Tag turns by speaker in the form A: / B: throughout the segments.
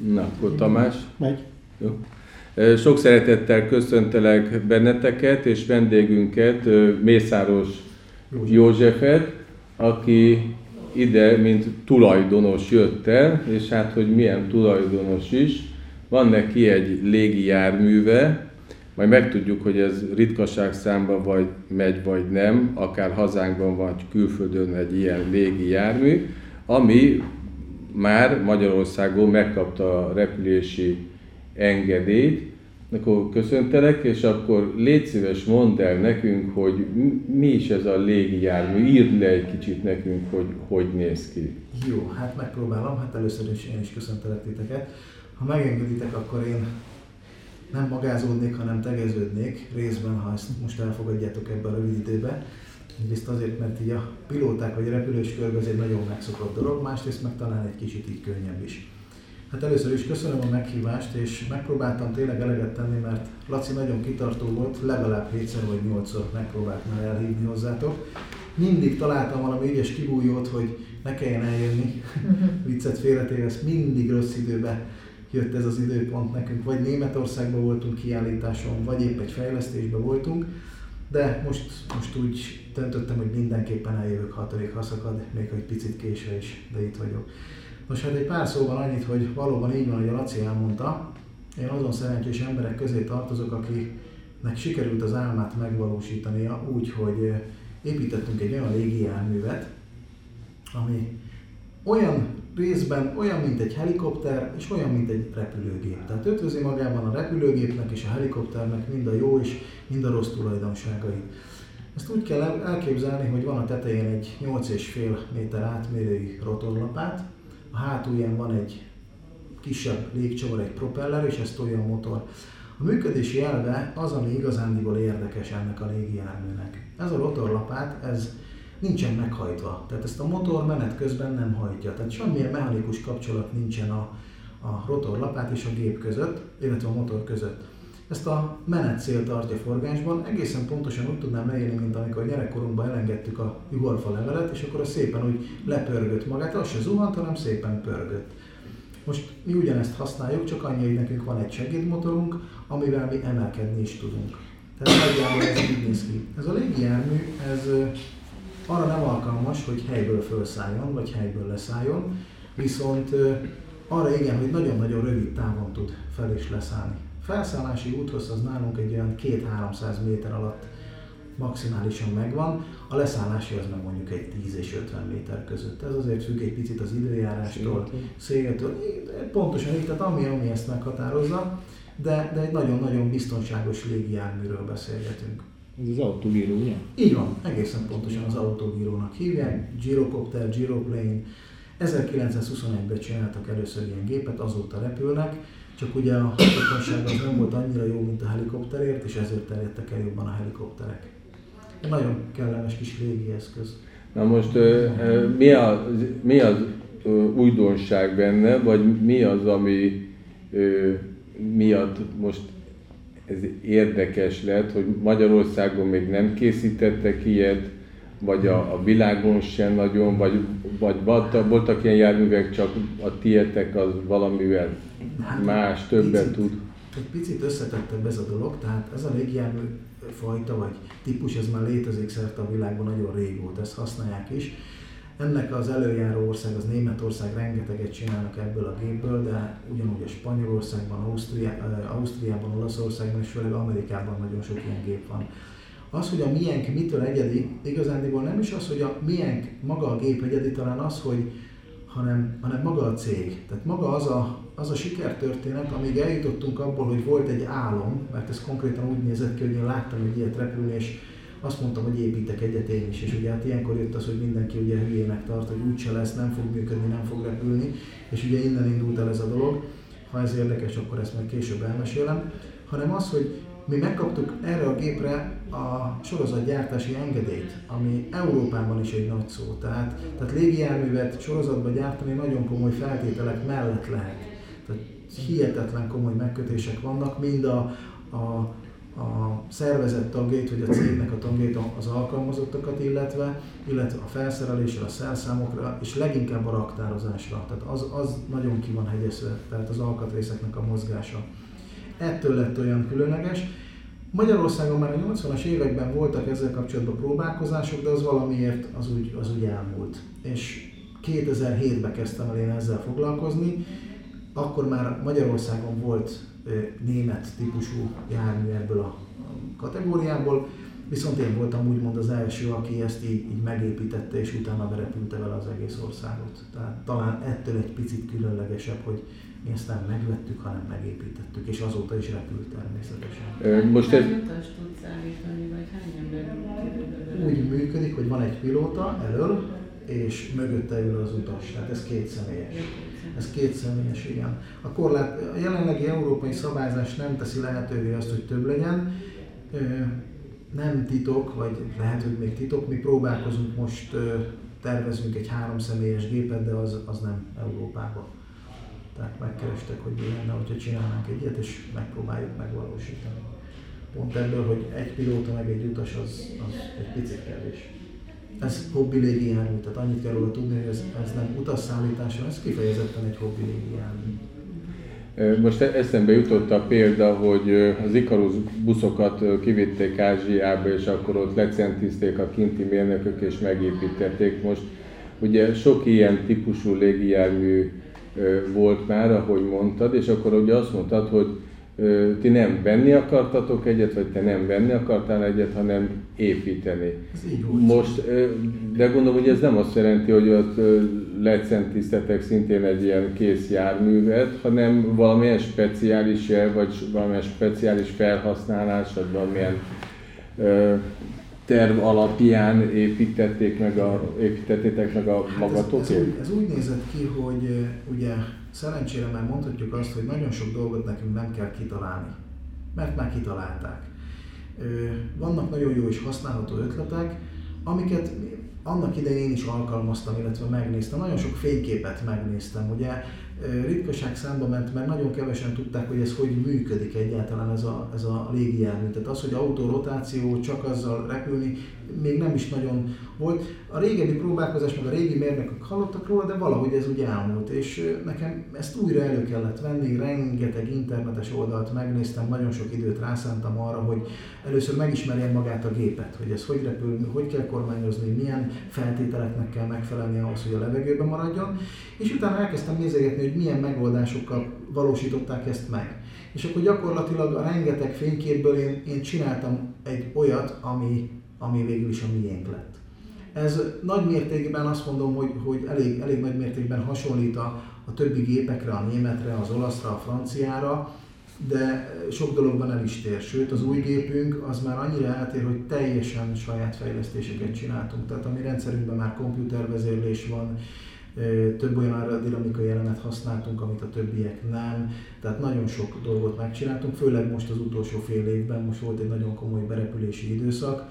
A: Na, akkor Tamás.
B: Megy.
A: Jó. Sok szeretettel köszöntelek benneteket és vendégünket, Mészáros Józsefet, aki ide, mint tulajdonos jött el, és hát, hogy milyen tulajdonos is. Van neki egy légijárműve, majd megtudjuk, hogy ez ritkaságszámba vagy megy, vagy nem, akár hazánkban vagy külföldön egy ilyen légijármű, ami már Magyarországon megkapta a repülési engedélyt. Akkor köszöntelek, és akkor légy szíves, mondd el nekünk, hogy mi is ez a légijármű, írd le egy kicsit nekünk, hogy néz ki.
C: Jó, hát megpróbálom, hát először is én is köszöntelek titeket. Ha megengeditek, akkor én nem magázódnék, hanem tegeződnék részben, ha ezt most elfogadjátok ebbe a rövid időbe. Egyrészt azért, mert így a pilóták vagy a repülőskörben ez egy nagyon megszokott dolog, másrészt meg talán egy kicsit így könnyebb is. Hát először is köszönöm a meghívást, és megpróbáltam tényleg eleget tenni, mert Laci nagyon kitartó volt, legalább 7-szer vagy 8-szor megpróbált már elhívni hozzátok. Mindig találtam valami ügyes kibújót, hogy ne kelljen eljönni, viccet félretéve, mindig rossz időben jött ez az időpont nekünk, vagy Németországban voltunk kiállításon, vagy épp egy fejlesztésben voltunk, de most úgy döntöttem, hogy mindenképpen eljövök, ha törik, ha szakad, még egy picit késve is, de itt vagyok. Most hát egy pár szóval annyit, hogy valóban így van, hogy a Laci elmondta, én azon szerencsés emberek közé tartozok, akiknek sikerült az álmát megvalósítania úgy, hogy építettünk egy olyan légijárművet, ami olyan részben olyan, mint egy helikopter, és olyan, mint egy repülőgép. Tehát ötvözi magában a repülőgépnek és a helikopternek mind a jó és mind a rossz tulajdonságait. Ezt úgy kell elképzelni, hogy van a tetején egy 8,5 méter átmérőjű rotorlapát, a hátulján van egy kisebb légcsavar, egy propeller, és ez tolja a motor. A működési elve az, ami igazándiból érdekes ennek a légijárműnek. Ez a rotorlapát, ez nincsen meghajtva, tehát ezt a motor menet közben nem hajtja, tehát semmilyen mechanikus kapcsolat nincsen a rotorlapát és a gép között, illetve a motor között. Ezt a menetszél tartja forgásban, egészen pontosan úgy tudnám leírni, mint amikor gyerekkorunkban elengedtük a juhorfa levelet, és akkor az szépen úgy lepörgött magát, az se zuhant, hanem szépen pörgött. Most mi ugyanezt használjuk, csak annyi, hogy nekünk van egy segédmotorunk, amivel mi emelkedni is tudunk. Tehát nagyjából ez így néz ki. Ez a légijármű, ez arra nem alkalmas, hogy helyből felszálljon, vagy helyből leszálljon, viszont arra igen, hogy nagyon-nagyon rövid távon tud fel és leszállni. Felszállási úthossz az nálunk egy olyan 200-300 méter alatt maximálisan megvan, a leszállási az meg mondjuk egy 10 és 50 méter között. Ez azért függ egy picit az időjárástól, széltől, pontosan így, tehát ami ezt meghatározza, de egy nagyon-nagyon biztonságos légijárműről beszélgetünk.
B: Ez az autogíró, ugye?
C: Így van, egészen pontosan az autogírónak hívják, Gyrocopter, Gyroplane. 1921-ben csináltak először ilyen gépet, azóta repülnek, csak ugye a hatékonyság az nem volt annyira jó, mint a helikopterért, és ezért terjedtek el jobban a helikopterek. Egy nagyon kellemes kis légi eszköz.
A: Na most mi az újdonság benne, vagy mi az, ami miatt most ez érdekes lett, hogy Magyarországon még nem készítettek ilyet, vagy a világon sem nagyon, vagy voltak ilyen járművek, csak a tietek az valamivel más, többet tud.
C: Egy picit összetettebb ez a dolog, tehát ez a légijármű fajta vagy típus, ez már létezik szerte a világban nagyon régóta, ezt használják is. Ennek az előjáró ország, az Németország, rengeteget csinálnak ebből a gépből, de ugyanúgy a Spanyolországban, Ausztriában, Olaszországban és főleg Amerikában nagyon sok ilyen gép van. Az, hogy a miénk mitől egyedi, igazándiból nem is az, hogy a miénk maga a gép egyedi, talán az, hogy hanem maga a cég. Tehát maga az a sikertörténet, amíg eljutottunk abból, hogy volt egy álom, mert ez konkrétan úgy nézett ki, hogy én láttam egy ilyet repülni, és azt mondtam, hogy építek egyet én is, és ugye hát ilyenkor jött az, hogy mindenki ugye hülyének tart, hogy úgyse lesz, nem fog működni, nem fog repülni, és ugye innen indult el ez a dolog. Ha ez érdekes, akkor ezt majd később elmesélem, hanem az, hogy mi megkaptuk erre a gépre a sorozatgyártási engedélyt, ami Európában is egy nagy szó. Tehát légijárművet sorozatban gyártani nagyon komoly feltételek mellett lehet. Tehát hihetetlen komoly megkötések vannak, mind a a szervezet tagjait, vagy a cégnek a tagjait, az alkalmazottakat, illetve a felszerelésre, a szerszámokra, és leginkább a raktározásra. Tehát az nagyon ki van hegyezve, tehát az alkatrészeknek a mozgása. Ettől lett olyan különleges. Magyarországon már a 80-as években voltak ezzel kapcsolatban próbálkozások, de az valamiért az úgy elmúlt. És 2007-ben kezdtem el én ezzel foglalkozni, akkor már Magyarországon volt német típusú jármű ebből a kategóriából, viszont én voltam úgymond az első, aki ezt így megépítette, és utána berepülte vele az egész országot. Tehát talán ettől egy picit különlegesebb, hogy mi ezt nem megvettük, hanem megépítettük, és azóta is repült természetesen.
B: Most ez... utas tudsz állítani, vagy hány ember?
C: Úgy működik, hogy van egy pilóta elől, és mögötte ül az utas, tehát ez kétszemélyes. Ez kétszemélyes, igen. A jelenlegi európai szabályzás nem teszi lehetővé azt, hogy több legyen. Nem titok, vagy lehet, hogy még titok, mi próbálkozunk most, tervezünk egy 3 személyes gépet, de az nem Európában. Tehát megkerestek, hogy mi lenne, hogyha csinálnánk egy ilyet, és megpróbáljuk megvalósítani. Pont ebből, hogy egy pilóta meg egy utas, az egy picit kevés. Ez hobbi légijármű, tehát annyit kell róla tudni, hogy ez nem utasszállítás, ez kifejezetten egy hobbi légijármű.
A: Most eszembe jutott a példa, hogy az Ikarus buszokat kivitték Ázsiába, és akkor ott lecentizték a kinti mérnökök, és megépítették. Most ugye sok ilyen típusú légijármű volt már, ahogy mondtad, és akkor ugye azt mondtad, hogy ti nem venni akartatok egyet, vagy te nem venni akartál egyet, hanem építeni.
C: Ez így volt.
A: Most, de gondolom, hogy ez nem azt jelenti, hogy ott lecentiztetek szintén egy ilyen kész járművet, hanem valamilyen speciális jel, vagy valamilyen speciális felhasználás, vagy valamilyen terv alapján építettétek meg a magatokét?
C: Ez úgy nézett ki, hogy ugye szerencsére már mondhatjuk azt, hogy nagyon sok dolgot nekünk nem kell kitalálni, mert már kitalálták. Vannak nagyon jó és használható ötletek, amiket annak idején én is alkalmaztam, illetve megnéztem. Nagyon sok fényképet megnéztem, ugye ritkaság számba ment, mert nagyon kevesen tudták, hogy ez hogy működik egyáltalán ez a légijármű. Tehát az, hogy autórotáció, csak azzal repülni, még nem is nagyon volt. A régebbi próbálkozás, meg a régi mérnökök hallottak róla, de valahogy ez úgy elmúlt, és nekem ezt újra elő kellett venni, rengeteg internetes oldalt megnéztem, nagyon sok időt rászántam arra, hogy először megismerjem magát a gépet, hogy ez hogy repül, hogy kell kormányozni, milyen feltételeknek kell megfelelni ahhoz, hogy a levegőben maradjon, és utána elkezdtem nézegetni, hogy milyen megoldásokkal valósították ezt meg. És akkor gyakorlatilag a rengeteg fényképből én csináltam egy olyat, ami végül is a miénk lett. Ez nagy mértékben azt mondom, hogy elég nagy mértékben hasonlít a többi gépekre, a németre, az olaszra, a franciára, de sok dologban el is tér. Sőt, az új gépünk az már annyira eltér, hogy teljesen saját fejlesztéseket csináltunk. Tehát a mi rendszerünkben már komputervezérlés van, több olyan aerodinamikai elemet használtunk, amit a többiek nem. Tehát nagyon sok dolgot megcsináltunk, főleg most az utolsó fél évben, most volt egy nagyon komoly berepülési időszak.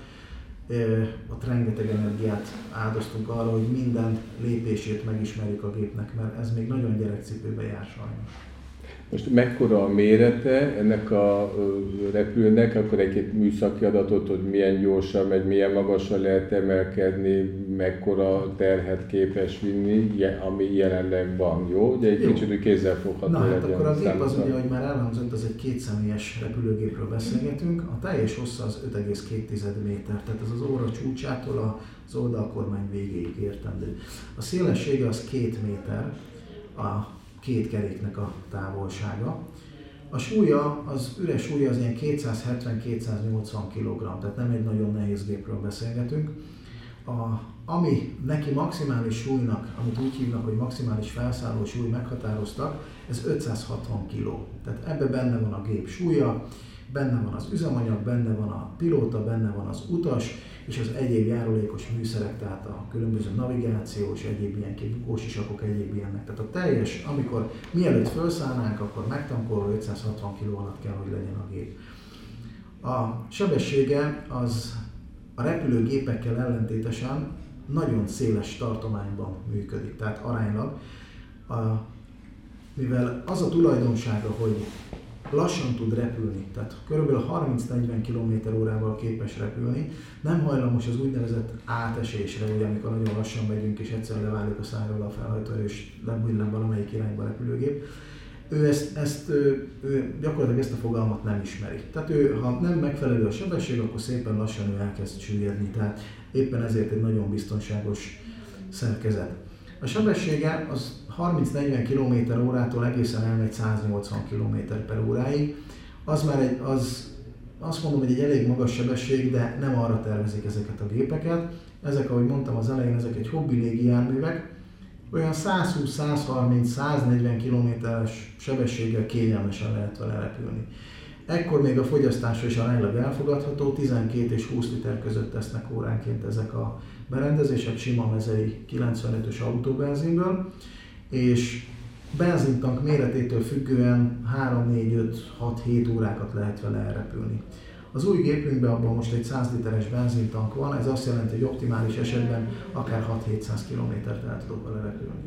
C: Ott rengeteg energiát áldoztunk arra, hogy minden lépését megismerjük a gépnek, mert ez még nagyon gyerekcipőbe jár sajnos.
A: Most mekkora a mérete ennek a repülőnek, akkor egy műszaki adatot, hogy milyen gyorsan megy, milyen magasra lehet emelkedni, mekkora terhet képes vinni, ami jelenleg van, jó? Ugye egy kicsit kézzelfogható legyen.
C: Hát akkor a gép az ugye, hogy már elhangzott, az egy kétszemélyes repülőgépről beszélgetünk. A teljes hossza az 5,2 méter, tehát ez az óra csúcsától az oldalkormány végéig értendő. A szélessége az 2 méter, a két keréknek a távolsága. A súlya, az üres súlya az ilyen 270-280 kg, tehát nem egy nagyon nehéz gépről beszélgetünk. Ami neki maximális súlynak, amit úgy hívnak, hogy maximális felszálló súly meghatároztak, ez 560 kg. Tehát ebbe benne van a gép súlya, benne van az üzemanyag, benne van a pilóta, benne van az utas, és az egyéb járulékos műszerek, tehát a különböző navigációs, egyéb ilyen bukós isakok, egyéb ilyenek. Tehát a teljes, amikor mielőtt felszállnánk, akkor megtankolva 560 kg alatt kell, hogy legyen a gép. A sebessége az a repülőgépekkel ellentétesen nagyon széles tartományban működik, tehát aránylag. Mivel az a tulajdonsága, hogy lassan tud repülni, tehát kb. 30-40 km/h képes repülni, nem hajlamos az úgynevezett átesésre, ugye, amikor nagyon lassan megyünk és egyszerűen leválik a száról a felhajtó és lebillen valamelyik irányba a repülőgép. Ő gyakorlatilag ezt a fogalmat nem ismeri. Tehát ő, ha nem megfelelő a sebesség, akkor szépen lassan ő elkezd süllyedni, tehát éppen ezért egy nagyon biztonságos szerkezet. A sebessége az 30-40 km/h-tól egészen elmegy 180 km/h-ig. Az már azt mondom, hogy egy elég magas sebesség, de nem arra tervezik ezeket a gépeket. Ezek, ahogy mondtam az elején, ezek egy hobbi légijárművek, olyan 120-130-140 km/h-es sebességgel kényelmesen lehet vele repülni. Ekkor még a fogyasztása is aránylag elfogadható, 12 és 20 liter között tesznek óránként ezek a berendezések, sima mezei 95-ös autóbenzinből, és benzintank méretétől függően 3-4-5-6-7 órákat lehet vele elrepülni. Az új gépünkben abban most egy 100 literes benzintank van, ez azt jelenti, hogy optimális esetben akár 6-700 kilométert el tudok vele repülni.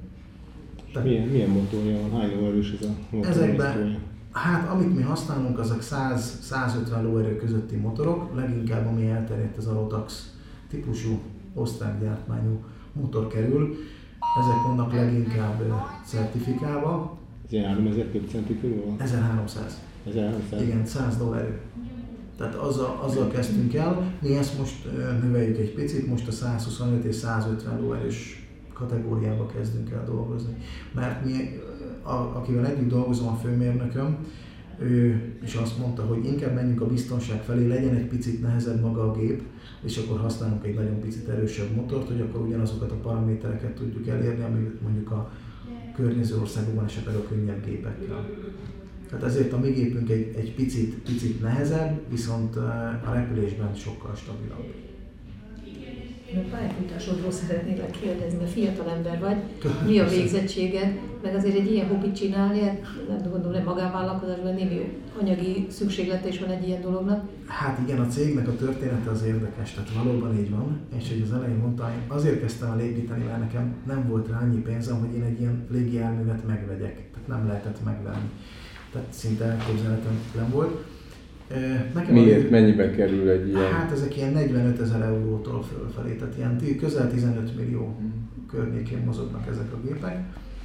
D: Milyen motorja van? Hány lóerős ez a motor?
C: Ezekben, hát amit mi használunk, azok 100-150 lóerő közötti motorok, leginkább ami elterjedt az a Rotax típusú osztrák gyártmányú motor kerül. Ezek vannak leginkább certifikálva.
D: Ez ilyen 3000 köbcenti körül van?
C: 1300.
D: 1300?
C: Igen, 100 lóerő. Tehát azzal kezdtünk el, mi ezt most növeljük egy picit, most a 125 és 150 lóerős kategóriába kezdünk el dolgozni. Mert mi, akivel együtt dolgozom, a főmérnököm, ő is azt mondta, hogy inkább menjünk a biztonság felé, legyen egy picit nehezebb maga a gép, és akkor használunk egy nagyon picit erősebb motort, hogy akkor ugyanazokat a paramétereket tudjuk elérni, amit mondjuk a környező országokban esetleg a könnyebb gépekkel. Tehát ezért a mi gépünk egy picit nehezebb, viszont a repülésben sokkal stabilabb.
E: A pályafutásodról szeretnélek kérdezni, mert fiatal ember vagy, mi a végzettséged, meg azért egy ilyen hobbit csinálni, nem gondolom, hogy magánvállalkozásban némi anyagi szükséglete is van egy ilyen dolognak.
C: Hát igen, a cégnek a története az érdekes, tehát valóban így van, és hogy az elején mondtam, én azért kezdtem el építeni, mert nekem nem volt rá annyi pénzem, hogy én egy ilyen légijárművet megvegyek, tehát nem lehetett megvenni. Tehát szinte elképzelhetetlen volt.
A: Miért? Mennyibe kerül egy ilyen?
C: Hát ezek ilyen 45 000 eurótól fölfelé, tehát ilyen közel 15 millió környékén mozognak ezek a gépek.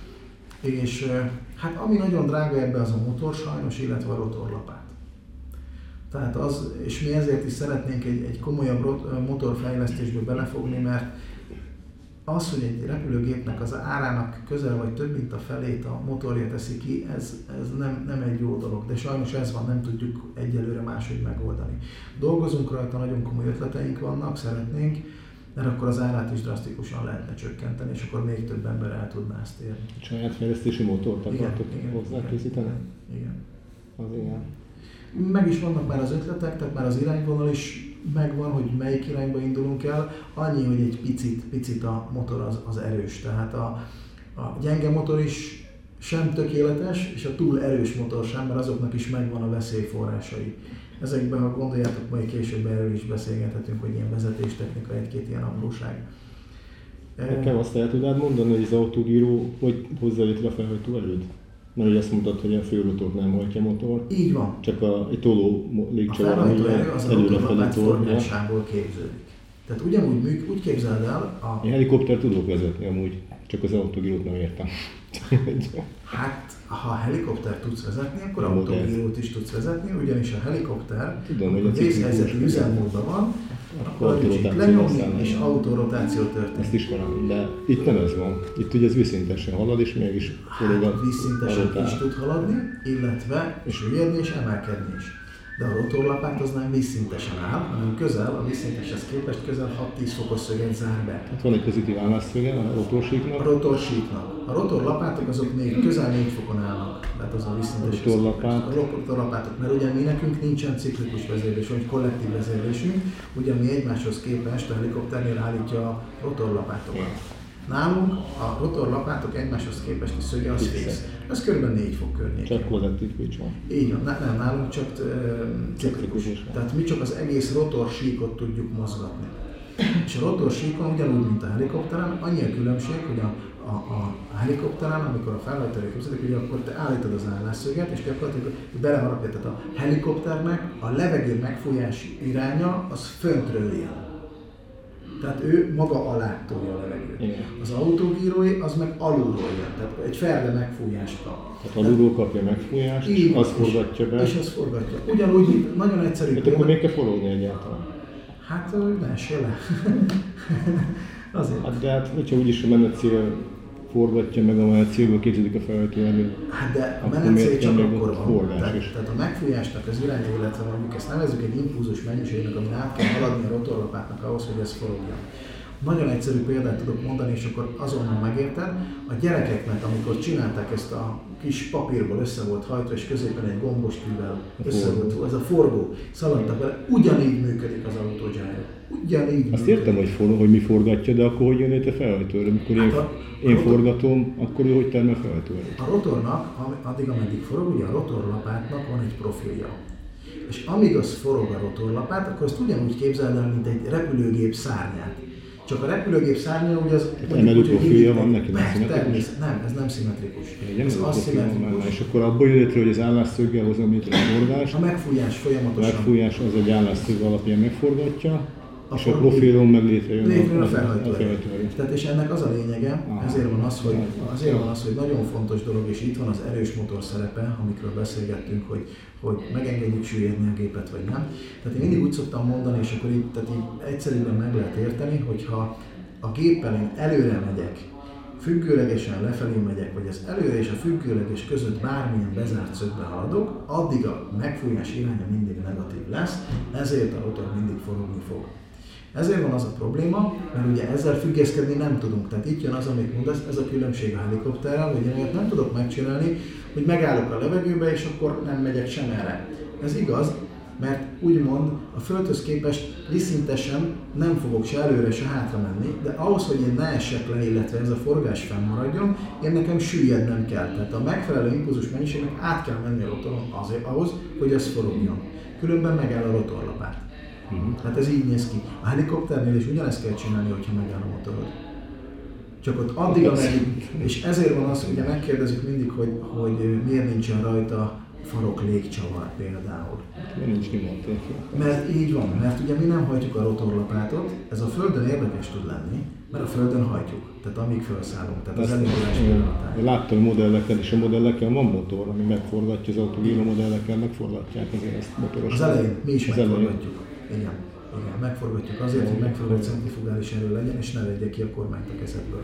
C: És hát ami nagyon drága ebbe az a motor sajnos, illetve a rotorlapát. Tehát és mi ezért is szeretnénk egy komolyabb motorfejlesztésbe belefogni, mert az, hogy egy repülőgépnek az árának közel vagy több mint a felét a motorja teszi ki, ez nem egy jó dolog, de sajnos ez van, nem tudjuk egyelőre máshogy megoldani. Dolgozunk rajta, nagyon komoly ötleteink vannak, szeretnénk, mert akkor az árát is drasztikusan lehetne csökkenteni, és akkor még több ember el tudná ezt érni.
D: Saját fejlesztési motort akartok hozzákészíteni?
C: Igen.
D: Az igen.
C: Meg is vannak már az ötletek, tehát már az irányvonal is megvan, hogy melyik irányba indulunk el. Annyi, hogy egy picit a motor az erős. Tehát a gyenge motor is sem tökéletes, és a túl erős motor sem, mert azoknak is megvan a veszélyforrásai. Ezekben, ha gondoljátok, majd később erről is beszélgethetünk, hogy ilyen vezetéstechnika, egy-két ilyen apróság.
D: Nekem azt el tudnád mondani, hogy az autogíró hogy hozza létre a felhajtó erőt? Mert ugye azt mondtad, hogy a főrotor nem hajtja motor.
C: Így van.
D: Csak egy toló légcső.
C: A felhajtó erő az a rotorlapát forgásából képződik. Tehát ugyanúgy úgy képzeld el
D: Én helikopter tudok vezetni amúgy, csak az autogírót nem értem.
C: Hát, ha a helikopter tudsz vezetni, akkor autogírót is tudsz vezetni, ugyanis a helikopter vészhelyzeti üzemmódban van, akkor a kicsit lenyomni és autorotáció történik.
D: Ezt ismerem, de itt nem ez van. Itt ugye ez vízszintesen halad, és mégis
C: forog a vízszintesen is tud haladni, illetve süllyedni és emelkedni is. De a rotorlapát az nem vízszintesen áll, hanem a vízszinteshez képest közel 6-10 fokos szöget zár be.
D: Hát van egy pozitív állásszöge a rotorsíknak?
C: A rotorsíknak. A rotorlapátok azok még közel 4 fokon állnak, tehát az a vízszinteshez képest. A rotorlapátok, mert ugye mi nekünk nincsen ciklikus vezérlés, vagy kollektív vezérlésünk, ugye mi egymáshoz képest a helikopternél állítja a rotorlapátokat. Nálunk a rotorlapátok egymáshoz képesti szöge az fix. Ez kb. 4 fok környékén.
D: Csak kollektív pitch van.
C: Így van, nem, nálunk csak ciklikus. Tehát mi csak az egész rotorsíkot tudjuk mozgatni. És a rotorsíkon ugyanúgy, mint a helikopteren, annyi a különbség, hogy A helikopteren, amikor a felhajtóerő képzelik, ugye akkor te állítod az állásszöget, és gyakorlatilag beleharapja. Tehát a helikopternek a levegő megfújás iránya az föntről jön. Tehát ő maga alá tolja a levegőt.
D: Igen.
C: Az autógírói az meg alulról jön, tehát egy ferde megfújást kap.
D: Tehát alulról kapja megfújást, és az forgatja be.
C: És az forgatja. Ugyanúgy, mint nagyon egyszerű.
D: Hát akkor még kell forogni egyáltalán.
C: Hát, hogy ne essél le. Azért.
D: Hát de hát, hogyha úgyis a menetcél forgatja meg, amely a célból képződik a felhajtóerő.
C: Hát de a menetcél csak akkor van. Tehát a megfújásnak az iránya, illetve mondjuk ezt nevezzük egy impulzus mennyiségnek, amin át kell haladni a rotorlapátnak ahhoz, hogy ez forogjon. Nagyon egyszerű példát tudok mondani, és akkor azonnal megérted. A gyerekeknek, amikor csinálták ezt a kis papírból össze volt hajtva, és középen egy gombostűvel össze volt, ez a forgó, szaladtak vele, ugyanígy működik az autógyáró. Ugyanígy
D: azt értem, hogy mi forgatja, de akkor hogy jön létre felhajtóerő? Amikor én forgatom, akkor ő hogy termel felhajtóerőt?
C: A rotornak, addig ameddig forog, ugye a rotorlapátnak van egy profilja. És amíg az forog a rotorlapát, akkor azt ugyanúgy képzeld el, mint egy repülőgép szárnyát. Csak a repülőgép szárnya ugye az...
D: Emelő profilja van neki, nem szimmetrikus?
C: Nem, ez nem szimmetrikus.
D: Ez aszimmetrikus. És akkor abból jön létre, hogy az állásszöggel hozom létre a forgást.
C: A megfújás folyamatosan.
D: A megfújás az egy állásszög alapján megforgatja, és a profilon meg létrejön
C: a felhajtóerő. Tehát és ennek az a lényege, ezért van az, hogy nagyon fontos dolog, és itt van az erős motor szerepe, amikről beszélgettünk, hogy megengedjük süllyedni a gépet, vagy nem. Tehát én mindig úgy szoktam mondani, és akkor így egyszerűen meg lehet érteni, hogyha a géppel én előre megyek, függőlegesen lefelé megyek, vagy az előre és a függőleges között bármilyen bezárt szögbe haladok, addig a megfújás iránya mindig negatív lesz, ezért a rotor mindig forogni fog. Ezért van az a probléma, mert ugye ezzel függeszkedni nem tudunk. Tehát itt jön az, amit mondasz, ez a különbség a helikopterrel, hogy én nem tudok megcsinálni, hogy megállok a levegőbe, és akkor nem megyek sem erre. Ez igaz, mert úgymond a Földhöz képest viszintesen nem fogok se előre, se hátra menni, de ahhoz, hogy én ne essek le, illetve ez a forgás fennmaradjon, én nekem süllyednem kell. Tehát a megfelelő impulzus mennyiségnek át kell menni a rotoron ahhoz, hogy ez forogjon. Különben megáll a rotorlapát. Hát ez így néz ki. A helikopternél is ugyanezt kell csinálni, hogyha megáll a motorod. Csak ott addig, ameddig, és ezért van az, ugye megkérdezik mindig, hogy miért nincsen rajta farok légcsavar például.
D: Nincs kimondani.
C: Mert így van, mert ugye mi nem hajtjuk a rotorlapátot, ez a Földön érdekes tud lenni, mert a Földön hajtjuk, tehát amíg felszállunk, tehát az elindulás pillanatán.
D: Láttam modelleket, és a modelleken van motor, ami megforgatja, az autógíró modellekkel megforgatják azért ezt motorosan.
C: Az elején mi is megforgatjuk. Igen, megforgatjuk azért, hogy megfelelő centrifugális erő legyen, és ne vegye ki a kormányt a kezedből.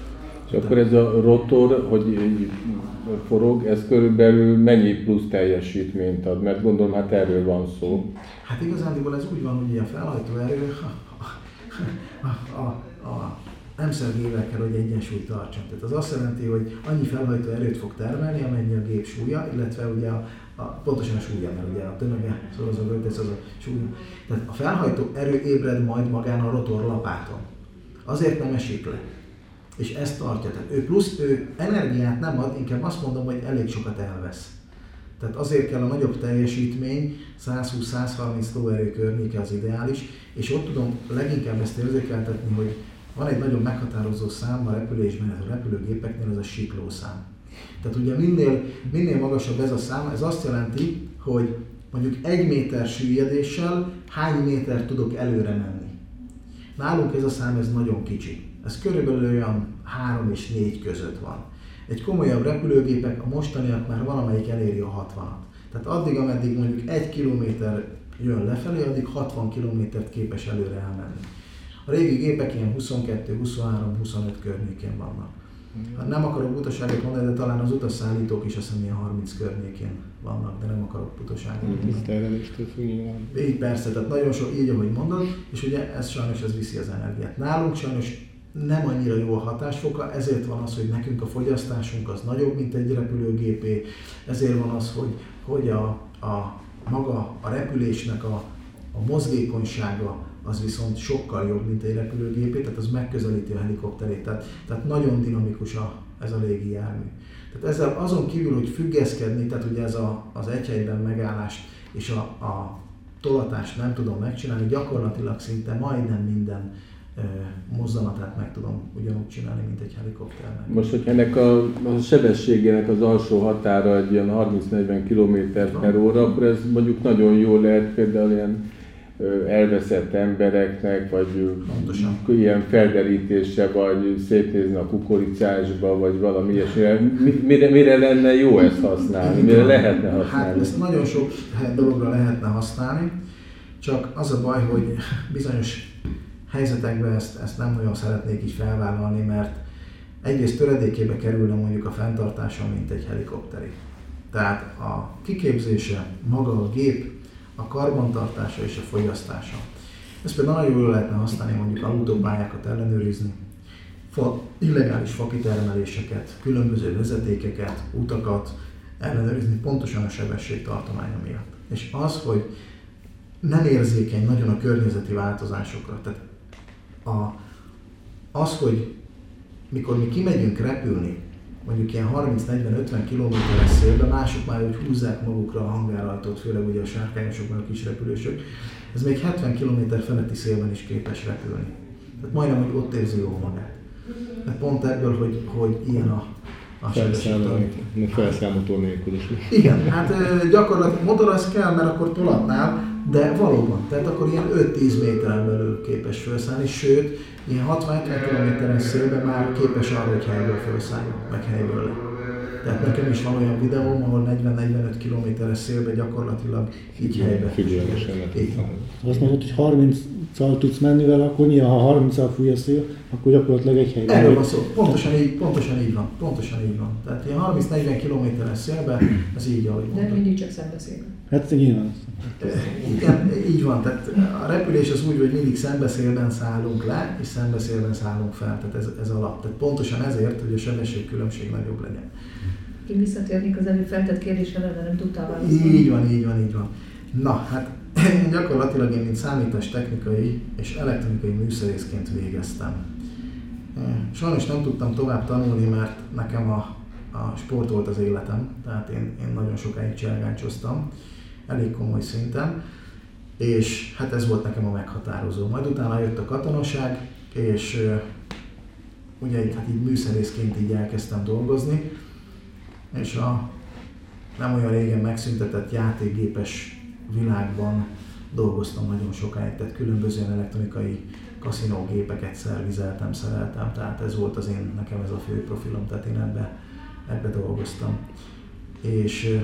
A: És akkor ez a rotor, hogy forog, ez körülbelül mennyi plusz teljesítményt ad? Mert gondolom, hát erről van szó.
C: Hát igazándiból ez úgy van, hogy a felhajtóerő nem szergével kell, hogy egyensúlyt tartson. Tehát az azt jelenti, hogy annyi felhajtó erőt fog termelni, amennyi a gép súlya, illetve ugye pontosan a súlya, mert ugye a tömege szorozó bőtesz az a súlya. Tehát a felhajtó erő ébred majd magán a rotorlapáton. Azért nem esik le. És ezt tartja. Tehát ő energiát nem ad, inkább azt mondom, hogy elég sokat elvesz. Tehát azért kell a nagyobb teljesítmény, 120-130 lóerő környéke az ideális, és ott tudom leginkább ezt érzékeltetni, hogy van egy nagyon meghatározó szám a repülésben, a repülőgépeknél, ez a siklószám. Tehát ugye minél magasabb ez a szám, ez azt jelenti, hogy mondjuk 1 méter süllyedéssel hány méter tudok előre menni. Nálunk ez a szám ez nagyon kicsi. Ez körülbelül olyan 3 és 4 között van. Egy komolyabb repülőgépek, a mostaniak már van, amelyik eléri a 60-at. Tehát addig, ameddig mondjuk 1 kilométer jön lefelé, addig 60 kilométert képes előre elmenni. A régi gépek ilyen 22, 23, 25 környékén vannak. Hát nem akarok butaságot mondani, de talán az utasszállítók is azt hiszem ilyen 30 környékén vannak, de nem akarok butaságot mondani.
D: Ez terheléstől függ nyilván.
C: Így persze, tehát nagyon sok, így ahogy mondod, és ugye ez sajnos ez viszi az energiát. Nálunk sajnos nem annyira jó a hatásfoka, ezért van az, hogy nekünk a fogyasztásunk az nagyobb, mint egy repülőgépé, ezért van az, hogy maga a repülésnek a mozgékonysága az viszont sokkal jobb, mint egy repülőgépé, tehát az megközelíti a helikopterét, tehát nagyon dinamikus ez a légijármű. Tehát ezzel azon kívül, hogy függeszkedni, tehát ugye ez az egy helyben megállást és a tolatást nem tudom megcsinálni, gyakorlatilag szinte majdnem minden mozzanatát meg tudom ugyanúgy csinálni, mint egy helikopternek.
A: Most, hogy ennek a sebességének az alsó határa egy ilyen 30-40 km/h, akkor ez mondjuk nagyon jól lehet például ilyen elveszett embereknek, vagy
C: pontosan.
A: Ilyen felderítésre, vagy szétnézni a kukoricásba, vagy valami ilyesmire. Mire lenne jó ezt használni? Mire lehetne használni?
C: Hát ezt nagyon sok dologra lehetne használni, csak az a baj, hogy bizonyos helyzetekben ezt nem nagyon szeretnék így felvállalni, mert egyrészt töredékébe kerülne mondjuk a fenntartása, mint egy helikopteri. Tehát a kiképzése, maga a gép, a karbantartása és a fogyasztása. Ezt például nagyon jól lehetne használni, mondjuk autópályákat ellenőrizni, illegális fakitermeléseket, különböző vezetékeket, utakat ellenőrizni pontosan a sebességtartománya miatt. És az, hogy nem érzékeny nagyon a környezeti változásokra. Tehát az, hogy mikor mi kimegyünk repülni, mondjuk ilyen 30-40-50 km/h szélben, mások már úgy húzzák magukra a hangárajtót, főleg ugye a sárkányosok, meg a kis repülősök, ez még 70 km feletti szélben is képes repülni. Tehát majdnem, hogy ott érzi jól magát. Mert pont ebből, hogy ilyen a sebességtartomány.
D: Felszállmotor nélkül is.
C: Igen, hát gyakorlatilag motor az kell, mert akkor tolatnál, de valóban, tehát akkor ilyen 5-10 méteren belül képes felszállni, sőt, ilyen 60-70 km-es szélben már képes arra, hogy helyből felszálljon, meg helyből le. Tehát nekem is van olyan videóm, ahol 40-45 km-es szélben gyakorlatilag így helybe.
D: Figyelmesen lehet.
F: Azt mondod, hogy 30-al tudsz menni vele, akkor nyilván ha 30-al fúj a szél, akkor gyakorlatilag egy helyben.
C: Erről van szó, pontosan így van. Tehát ilyen 30-40 km-es szélben, ez így, ahogy mondtam.
E: De mindig csak szembeszélünk.
F: Hát nyilván.
C: Igen, így van, tehát a repülés az úgy, hogy mindig szembeszélben szállunk le, és szembeszélben szállunk fel, tehát ez alap. Tehát pontosan ezért, hogy a sebességkülönbség nagyobb legyen.
E: Én visszatérnék az előbb feltett kérdésre, de nem tudtál válaszolni.
C: Így van. Na, hát gyakorlatilag én mint számítástechnikai és elektronikai műszerészként végeztem. Sajnos nem tudtam tovább tanulni, mert nekem a sport volt az életem, tehát én nagyon sokáig cselgáncsoztam, elég komoly szinten, és hát ez volt nekem a meghatározó. Majd utána jött a katonaság, és ugye hát így műszerészként így elkezdtem dolgozni, és a nem olyan régen megszüntetett játékgépes világban dolgoztam nagyon sokáig, tehát különböző elektronikai kaszinógépeket szervizeltem, szereltem, tehát ez volt nekem ez a fő profilom, tehát én ebbe dolgoztam. És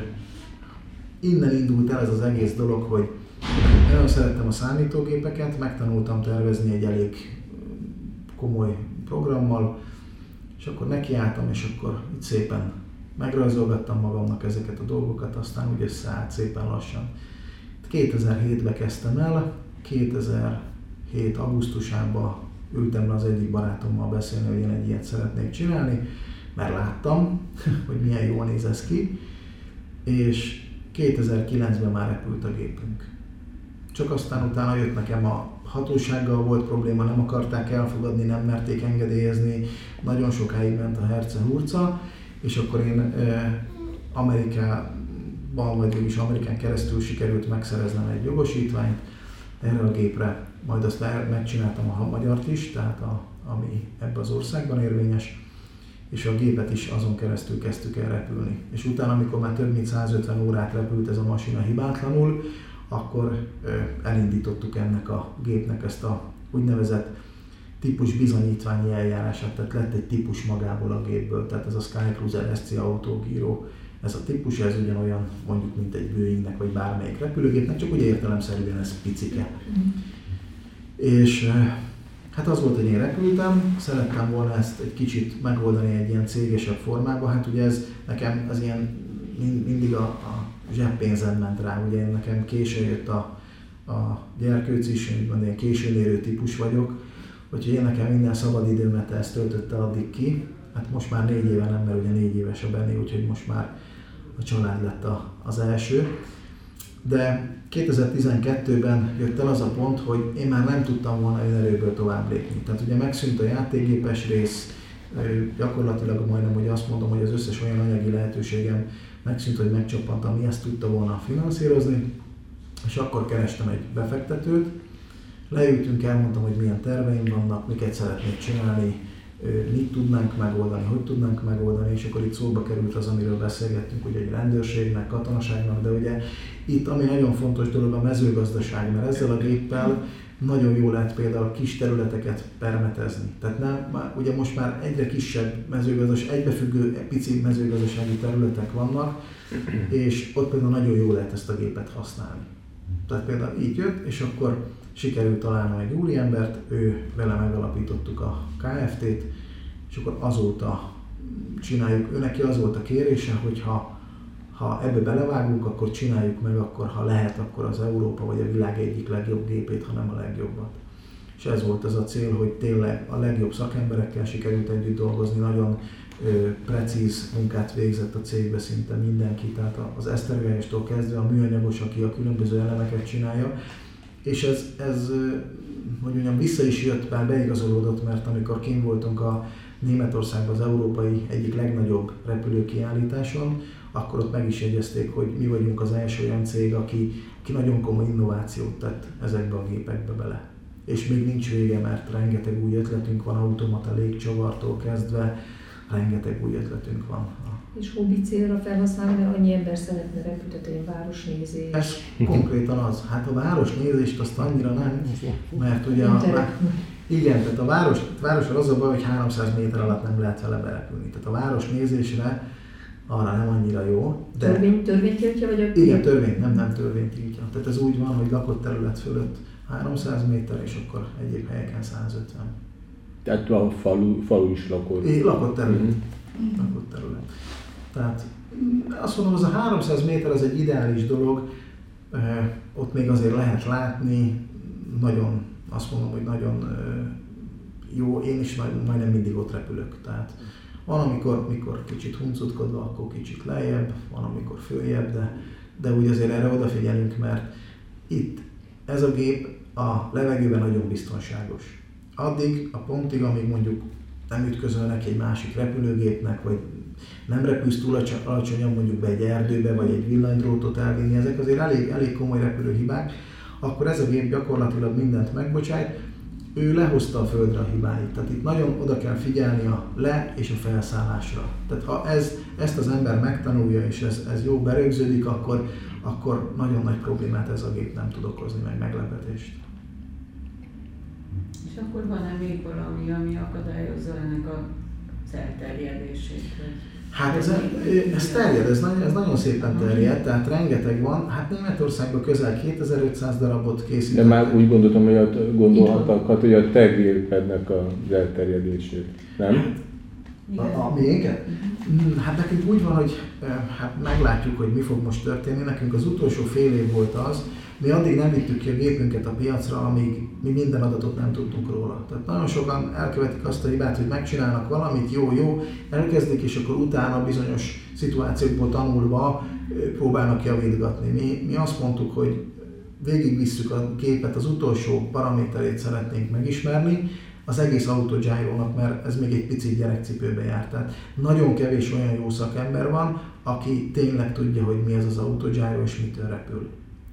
C: innen indult el ez az egész dolog, hogy nagyon szerettem a számítógépeket, megtanultam tervezni egy elég komoly programmal, és akkor nekiálltam, és akkor itt szépen megrajzolgattam magamnak ezeket a dolgokat, aztán úgy összeállt szépen lassan. 2007-ben kezdtem el, 2007 augusztusában ültem le az egyik barátommal beszélni, hogy én egy ilyet szeretnék csinálni, mert láttam, hogy milyen jól néz ez ki, és 2009-ben már repült a gépünk. Csak aztán utána jött nekem a hatósággal volt probléma, nem akarták elfogadni, nem merték engedélyezni, nagyon sokáig ment a herce-hurca, és akkor én Amerikában, vagy mégis Amerikán keresztül sikerült megszereznem egy jogosítványt erre a gépre, majd azt megcsináltam a magyart is, tehát ami ebben az országban érvényes, és a gépet is azon keresztül kezdtük el repülni. És utána, amikor már több mint 150 órát repült ez a masina hibátlanul, akkor elindítottuk ennek a gépnek ezt a úgynevezett típus bizonyítványi eljárását, tehát lett egy típus magából a gépből, tehát ez a Skycruiser SC Autogiro, ez a típus, ez ugyanolyan mondjuk, mint egy Boeingnek vagy bármelyik repülőgépnek, csak ugye értelemszerűen ez picike. És hát az volt, hogy én repültem, szerettem volna ezt egy kicsit megoldani egy ilyen cégesebb formában, hát ugye ez nekem az ilyen mindig a zseppénzem ment rá, ugye nekem későn jött a gyerkőc is, én ilyen későn érő típus vagyok, úgyhogy én nekem minden szabadidőmet ezt töltötte addig ki, hát most már 4 éve nem, mert ugye 4 éves a Benni, úgyhogy most már a család lett az első. De 2012-ben jött el az a pont, hogy én már nem tudtam volna önerőből tovább lépni. Tehát ugye megszűnt a játékgépes rész, gyakorlatilag majdnem, hogy azt mondom, hogy az összes olyan anyagi lehetőségem megszűnt, hogy megcsappant, ami ezt tudta volna finanszírozni, és akkor kerestem egy befektetőt, Leültünk, elmondtam, hogy milyen terveim vannak, miket szeretnék csinálni, mit tudnánk megoldani, hogy tudnánk megoldani, és akkor itt szóba került az, amiről beszélgettünk, ugye egy rendőrségnek, katonaságnak, de ugye itt ami nagyon fontos dolog a mezőgazdaság, mert ezzel a géppel nagyon jól lehet például kis területeket permetezni. Tehát ugye most már egyre kisebb egybefüggő pici mezőgazdasági területek vannak, és ott például nagyon jól lehet ezt a gépet használni. Tehát például így jött, és akkor sikerült találnom egy úriembert, vele megalapítottuk a Kft-t, és akkor azóta csináljuk, neki az volt a kérése, hogy ha ebbe belevágunk, akkor csináljuk meg, akkor ha lehet, akkor az Európa vagy a világ egyik legjobb gépét, hanem a legjobbat. És ez volt az a cél, hogy tényleg a legjobb szakemberekkel sikerült együtt dolgozni, nagyon precíz munkát végzett a cégbe szinte mindenki, tehát az esztergályostól kezdve a műanyagos, aki a különböző elemeket csinálja. És ez hogy mondjam, vissza is jött, bár beigazolódott, mert amikor kint voltunk a Németországban az európai egyik legnagyobb repülőkiállításon, akkor ott meg is jegyezték, hogy mi vagyunk az első olyan cég, aki nagyon komoly innovációt tett ezekbe a gépekbe bele. És még nincs vége, mert rengeteg új ötletünk van, automata légcsavartól kezdve, rengeteg új ötletünk van.
E: És hobbi célra felhasználni, mert annyi ember szeretne repültetni, a városnézés.
C: Ez konkrétan az. Hát a városnézést azt annyira nem, mert ugye igen, tehát a városra az a baj, hogy 300 méter alatt nem lehet vele berepülni. Tehát a városnézésre arra nem annyira jó. De
E: törvény tiltja, vagy a...
C: Igen, nem törvény tiltja. Tehát ez úgy van, hogy lakott terület fölött 300 méter, és akkor egyéb helyeken 150.
A: Tehát a falu is lakott.
C: Lakott terület. Lakott terület. Tehát azt mondom, az a 300 méter az egy ideális dolog, ott még azért lehet látni, nagyon, azt mondom, hogy nagyon jó, én is majdnem mindig ott repülök. Tehát van, amikor kicsit huncutkodva, akkor kicsit lejjebb, van, amikor följebb, de úgy azért erre odafigyelünk, mert itt ez a gép a levegőben nagyon biztonságos. Addig a pontig, amíg mondjuk nem ütközölnek egy másik repülőgépnek, vagy nem repülsz túl alacsonyan mondjuk be egy erdőbe, vagy egy villanydrótot elvinni, ezek azért elég komoly repülőhibák, akkor ez a gép gyakorlatilag mindent megbocsájt, ő lehozta a földre a hibáit. Tehát itt nagyon oda kell figyelni a le- és a felszállásra. Tehát ha ezt az ember megtanulja, és ez jó berögződik, akkor nagyon nagy problémát ez a gép nem tud okozni, meg meglepetést.
B: És akkor van-e még valami, ami akadályozza ennek az elterjedését?
C: Hát ez terjed, ez nagyon szépen terjed, tehát rengeteg van. Hát Németországban közel 2500 darabot készítettek.
A: De már úgy gondolhattak, hogy a te gépednek az elterjedését, nem?
C: A miénket? Hát nekünk úgy van, hogy hát meglátjuk, hogy mi fog most történni. Nekünk az utolsó fél év volt az, mi addig nem vittük ki a gépünket a piacra, amíg mi minden adatot nem tudtunk róla. Tehát nagyon sokan elkövetik azt a hibát, hogy megcsinálnak valamit, jó, elkezdik, és akkor utána bizonyos szituációkból tanulva próbálnak javítgatni. Mi azt mondtuk, hogy végigvisszük a gépet, az utolsó paraméterét szeretnénk megismerni, az egész autogyro-nak, mert ez még egy picit gyerekcipőbe járt. Tehát nagyon kevés olyan jó szakember van, aki tényleg tudja, hogy mi ez az autogyro és mitől repül.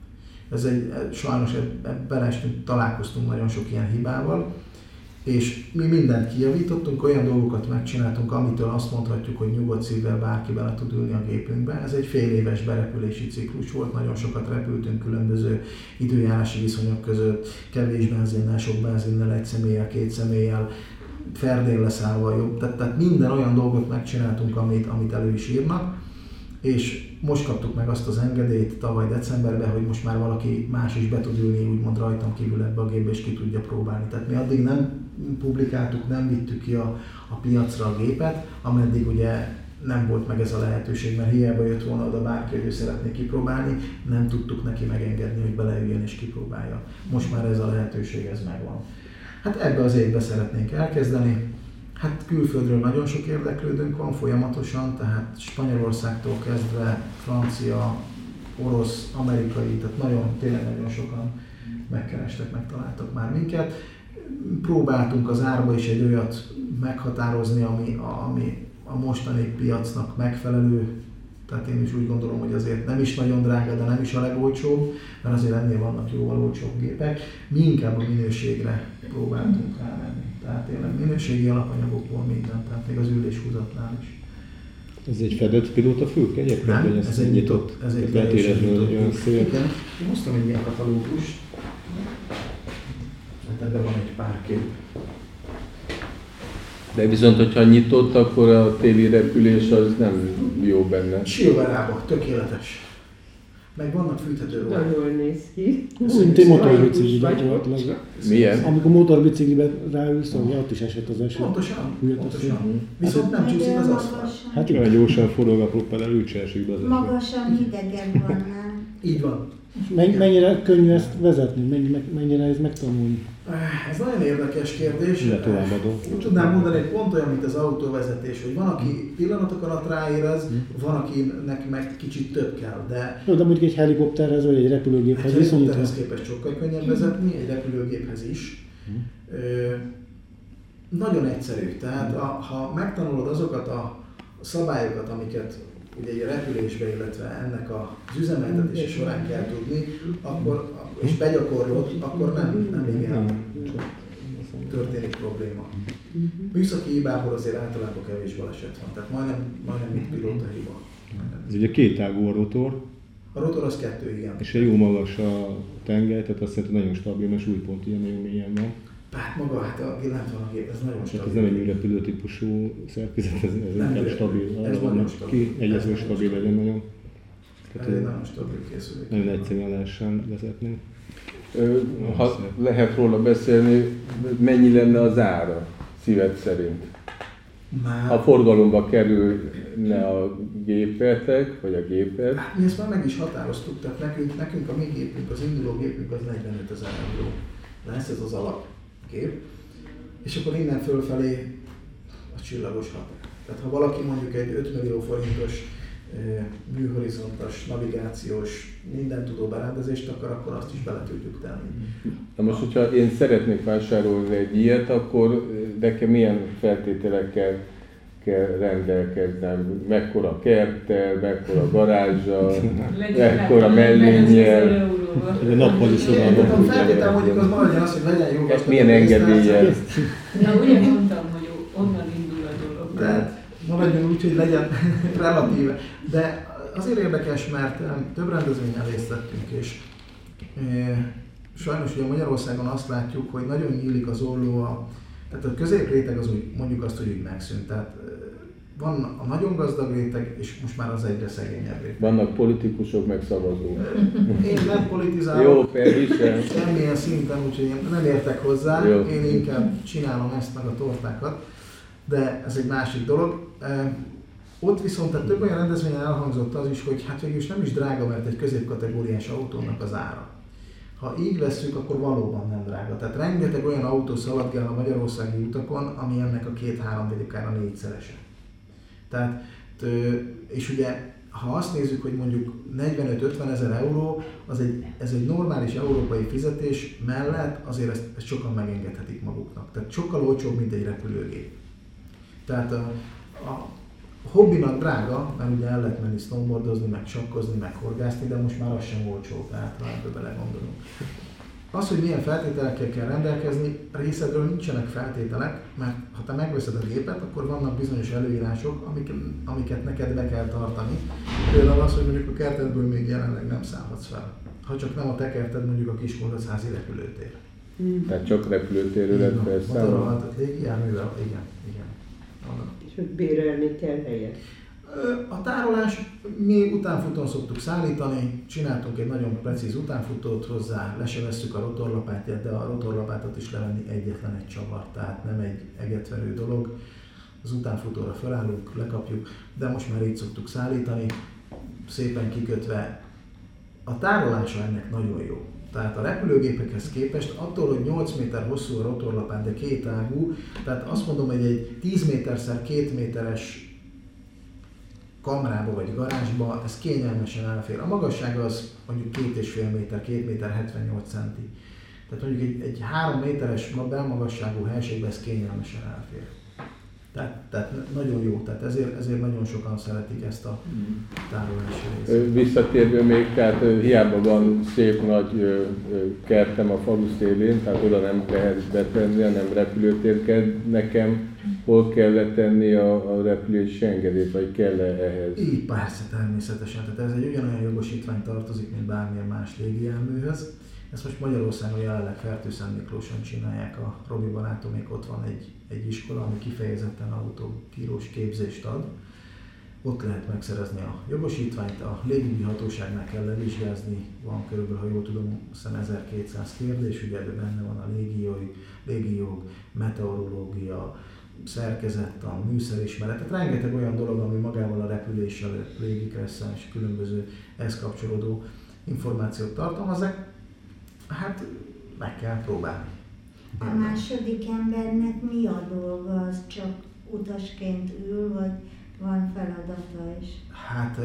C: Sajnos találkoztunk nagyon sok ilyen hibával, és mi mindent kijavítottunk, olyan dolgokat megcsináltunk, amitől azt mondhatjuk, hogy nyugodt szívvel bárki bele tud ülni a gépünkbe. Ez egy fél éves berepülési ciklus volt, nagyon sokat repültünk különböző időjárási viszonyok között, kevés benzinnel, sok benzinnel, egy személlyel, két személlyel, ferdén leszállva jobb. Tehát minden olyan dolgot megcsináltunk, amit elő is írnak, és most kaptuk meg azt az engedélyt tavaly decemberben, hogy most már valaki más is be tud ülni, úgymond rajtam kívül ebbe a gépbe, és ki tudja próbálni. Tehát mi addig nem publikáltuk, nem vittük ki a piacra a gépet, ameddig ugye nem volt meg ez a lehetőség, mert hiába jött volna oda bárki, hogy ő szeretné kipróbálni, nem tudtuk neki megengedni, hogy beleüljön és kipróbálja. Most már ez a lehetőség, ez megvan. Hát ebbe az évbe szeretnénk elkezdeni. Hát külföldről nagyon sok érdeklődőnk van folyamatosan, tehát Spanyolországtól kezdve francia, orosz, amerikai, tehát tényleg nagyon sokan megkerestek, megtaláltak már minket. Próbáltunk az árba is egy olyat meghatározni, ami a mostani piacnak megfelelő Tehát én is úgy gondolom, hogy azért nem is nagyon drága, de nem is a legolcsóbb, mert azért ennél vannak jóval olcsóbb gépek. Mi inkább a minőségre próbáltunk rámenni. Tehát tényleg minőségi alapanyagokból minden, tehát még az üléshúzatnál is.
D: Ez egy fedett pilótafülke egyébként?
C: Nem, ez egy nyitott. Ez egy teljesen nyitott. Igen. Én hoztam egy ilyen katalógust. Hát ebben van egy pár kép.
A: De viszont, hogyha nyitott, akkor a téli repülés az nem jó benne.
C: Silverába, tökéletes. Meg vannak fűthető róla.
B: Nagyon néz ki.
F: Mint egy motorbicikliben volt.
A: Milyen?
F: Amikor motorbicikliben ráülsz, ott is esett az eső.
C: Pontosan. Viszont nem csúszik az aszfalt.
D: Hát olyan gyorsan forog a propeller, úgy se esik be az eső.
G: Magasan hidegebb van, nem?
C: Így van.
F: Mennyire könnyű ezt vezetni? Mennyire ez megtanulni?
C: Ez nagyon érdekes kérdés.
D: De továbbadó.
C: Úgy tudnám mondani, hogy pont olyan, mint az autóvezetés, hogy van, aki pillanatok alatt ráérez, van, akinek meg kicsit több kell, de...
F: Jó, de mondjuk egy helikopterhez vagy egy repülőgéphez
C: egy
F: viszonyítva.
C: helikopterhez képest sokkal könnyebb vezetni, egy repülőgéphez is. Nagyon egyszerű, tehát ha megtanulod azokat a szabályokat, amiket ugye egy repülésbe, illetve ennek az üzemeltetése során kell tudni, akkor, és begyakorlod, akkor nem igen történik probléma. Műszaki hibából azért általában kevés baleset van, tehát majdnem mint pilóta hiba.
D: Ez ugye kétágú a rotor.
C: A rotor az 2, igen.
D: És jó magas a tengely, tehát azt jelenti, nagyon stabil, mert súlypont ilyen nagyon mélyen van.
C: Tehát maga, a gép, ez nagyon stabil.
D: Ez nem egy űrrepülő típusú szerkezet, ez inkább stabil.
C: Ez nagyon stabil.
D: Kiegyező stabil legyen nagyon.
C: Ez egy nagyon stabil készülék.
D: Nagyon egyszerűen lehessen vezetni.
A: Ha lehet róla beszélni, mennyi lenne az ára szíved szerint? Ha forgalomba kerülne a gépetek, vagy a gépet?
C: Hát mi ezt már meg is határoztuk, tehát nekünk a mi gépünk, az induló gépünk az 45 000 euró. Lesz ez az alapgép. És akkor innen fölfelé a csillagos hat. Tehát ha valaki mondjuk egy 5 millió forintos műhorizontos, navigációs, minden tudó berendezést akar, akkor azt is bele tudjuk tenni.
A: Na most, hogyha én szeretnék vásárolni egy ilyet, akkor nekem milyen feltételekkel kell rendelkeznem? Mekkora kerttel, mekkora garázsal, mekkora mellénnyel?
D: Ez a nappali szobában.
C: A feltétel mondjuk az maradjon az, hogy legyen jó vastag.
A: Milyen engedéllyel?
B: Na ugye mondtam, hogy onnan indul a dolog.
C: Tehát maradjon úgy, hogy legyen relatíve. De azért érdekes, mert több rendezvényen részt vettünk, és sajnos ugye Magyarországon azt látjuk, hogy nagyon nyílik az olló, tehát a középréteg az úgy, mondjuk azt, hogy úgy megszűnt. Tehát van a nagyon gazdag réteg, és most már az egyre szegényebb réteg.
A: Vannak politikusok, meg szavazók.
C: Én nem politizálok.
A: Jó, persze.
C: Semmilyen szinten, úgyhogy én nem értek hozzá.
A: Jó.
C: Én inkább csinálom ezt meg a tortákat, de ez egy másik dolog. Ott viszont tehát több olyan rendezvényen elhangzott az is, hogy hát végül is nem is drága, mert egy középkategóriás autónak az ára. Ha így vesszük, akkor valóban nem drága. Tehát rengeteg olyan autó szaladgál a magyarországi utakon, ami ennek a 2-3 vagy akár a 4-szerese. Tehát, és ugye, ha azt nézzük, hogy mondjuk 45-50 ezer euró, ez egy normális európai fizetés mellett azért ezt sokan megengedhetik maguknak. Tehát sokkal olcsóbb, mint egy repülőgép. Tehát a hobbinak drága, mert ugye el lehet menni snowboardozni, meg sakkozni, meg horgászni, de most már az sem olcsó, tehát ha ebből belegondolunk. Az, hogy milyen feltételekkel kell rendelkezni, részedről nincsenek feltételek, mert ha te megveszed a gépet, akkor vannak bizonyos előírások, amiket neked be kell tartani. Például az, hogy mondjuk a kertedből még jelenleg nem szállhatsz fel. Ha csak nem a te kerted, mondjuk a Kiskunhaczházi repülőtér.
A: Tehát csak repülőtérről lehet felszállni?
C: Motorolhatott légijárművel, igen.
B: És hogy bérelni kell helyet.
C: A tárolás, mi utánfutón szoktuk szállítani, csináltunk egy nagyon precíz utánfutót hozzá, le se vesszük a rotorlapátját, de a rotorlapátot is levenni egyetlen egy csavar, tehát nem egy egetverő dolog. Az utánfutóra felállunk, lekapjuk, de most már így szoktuk szállítani, szépen kikötve. A tárolása ennek nagyon jó. Tehát a repülőgépekhez képest, attól, hogy 8 méter hosszú a rotorlapát, de kétágú, tehát azt mondom, hogy egy 10 méterszer 2 méteres kamrába vagy garázsba, ez kényelmesen elfér. A magassága az mondjuk 2,5 méter, 2 méter 78 centi. Tehát mondjuk egy 3 méteres belmagasságú helységben ez kényelmesen elfér. Tehát nagyon jó, tehát ezért nagyon sokan szeretik ezt a tárolási részt.
A: Visszatérve még, tehát hiába van szép nagy kertem a falu szélén, tehát oda nem lehet betenni, hanem repülőtér kell. Nekem hol kell tenni a repülési engedélyt, vagy kell-e ehhez?
C: Így persze, természetesen. Tehát ez egy ugyanolyan jogosítvány tartozik, mint bármilyen más légijárműhöz. Ezt most Magyarországon jelenleg Fertőszentmiklóson csinálják, a Robi barátomék, ott van egy iskola, ami kifejezetten autóbírós képzést ad. Ott lehet megszerezni a jogosítványt, a légügyi hatóságnál kell levizsgázni, van körülbelül, ha jól tudom, 1200 kérdés, ugye ebben benne van a légijog, meteorológia, szerkezettan, műszerismeret, tehát rengeteg olyan dolog, ami magával a repüléssel, légikresszel és különböző ehhez kapcsolódó információt tartalmaznak. Hát meg kell próbálni.
G: A második embernek mi a dolga? Az csak utasként ül, vagy van feladata is?
C: Hát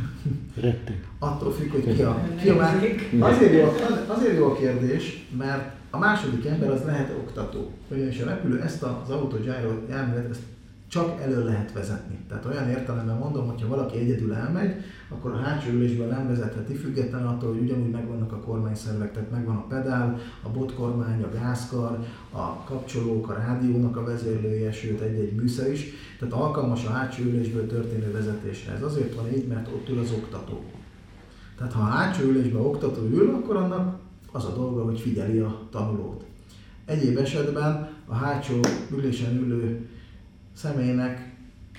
C: attól függ, hogy ki a másik. Azért jó a kérdés, mert a második ember az lehet oktató. Ugyanis a repülő ezt az autogyáró járművet ezt csak elő lehet vezetni. Tehát olyan értelemben mondom, hogyha valaki egyedül elmegy, akkor a hátsó ülésből nem vezetheti, függetlenül attól, hogy ugyanúgy megvannak a kormányszervek, tehát megvan a pedál, a botkormány, a gázkar, a kapcsolók, a rádiónak a vezérlője, sőt egy-egy műszer is. Tehát alkalmas a hátsó ülésből történő vezetésre. Ez azért van így, mert ott ül az oktató. Tehát ha a hátsó ülésben oktató ül, akkor annak az a dolga, hogy figyeli a tanulót. Egyéb esetben a hátsó ülésen ülő személynek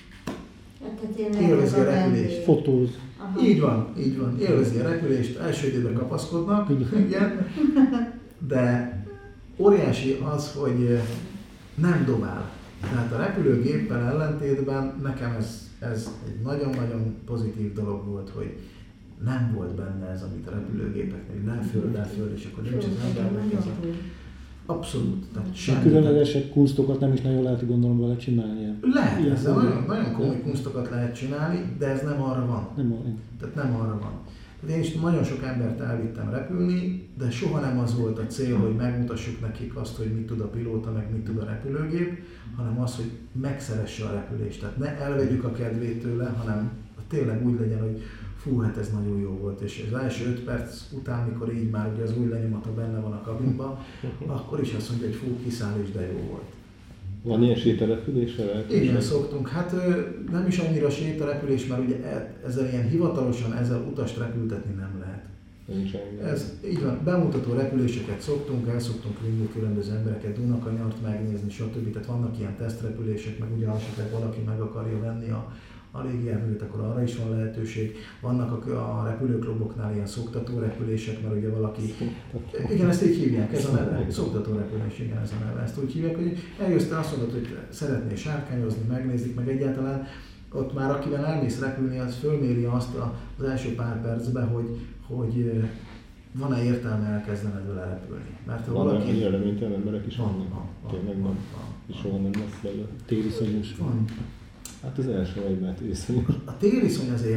C: élvezi a repülést.
F: Fotóz.
C: Így van. Élvezi a repülést, első időben kapaszkodnak, igen, de óriási az, hogy nem dobál. Tehát a repülőgéppel ellentétben nekem ez egy nagyon-nagyon pozitív dolog volt, hogy nem volt benne ez, amit a repülőgépeknél, nem föld, és akkor nincs az embernek ez a... Abszolút. Tehát
F: különlegesebb kunsztokat nem is nagyon lehet, gondolom, vele csinálni.
C: Lehet, ezzel nagyon komoly kunsztokat lehet csinálni, de ez nem arra van. Tehát nem arra van. Tehát én is nagyon sok embert elvittem repülni, de soha nem az volt a cél, hogy megmutassuk nekik azt, hogy mit tud a pilóta, meg mit tud a repülőgép, hanem az, hogy megszeresse a repülést. Tehát ne elvegyük a kedvét tőle, hanem tényleg úgy legyen, hogy fú, hát ez nagyon jó volt, és az első 5 perc után, mikor így már ugye az új lenyomata benne van a kabinban, akkor is azt mondja, hogy fú, kiszáll és de jó volt.
D: Van ilyen sétarepülésre?
C: Igen, szoktunk. Hát nem is annyira sétarepülés, mert ugye ezzel ilyen hivatalosan ezzel utast repültetni nem lehet. Ez így van, bemutató repüléseket szoktunk, el szoktunk vinni különböző embereket, Dunakanyart megnézni, stb. Tehát vannak ilyen tesztrepülések, meg ugye esetleg valaki meg akarja venni a légijárművet, akkor arra is van lehetőség. Vannak a repülőkluboknál ilyen szoktató repülések, mert ugye valaki... Igen, ezt így hívják, ez a neve. Szoktató repülés, igen, ez a neve. Ezt úgy hívják, hogy eljössz, te azt mondod, hogy szeretnél sárkányozni, megnézik, meg egyáltalán ott már akivel elmész repülni, az fölméri azt az első pár percben, hogy van-e értelme elkezdened vele repülni. Mert ha
D: valaki... Van reménytelen emberek is vannak. Tényleg van. És soha nem lesz belőle.
F: Tériszonyos
C: van.
D: Hát az első vagy, mert tériszonyos.
C: A tériszony az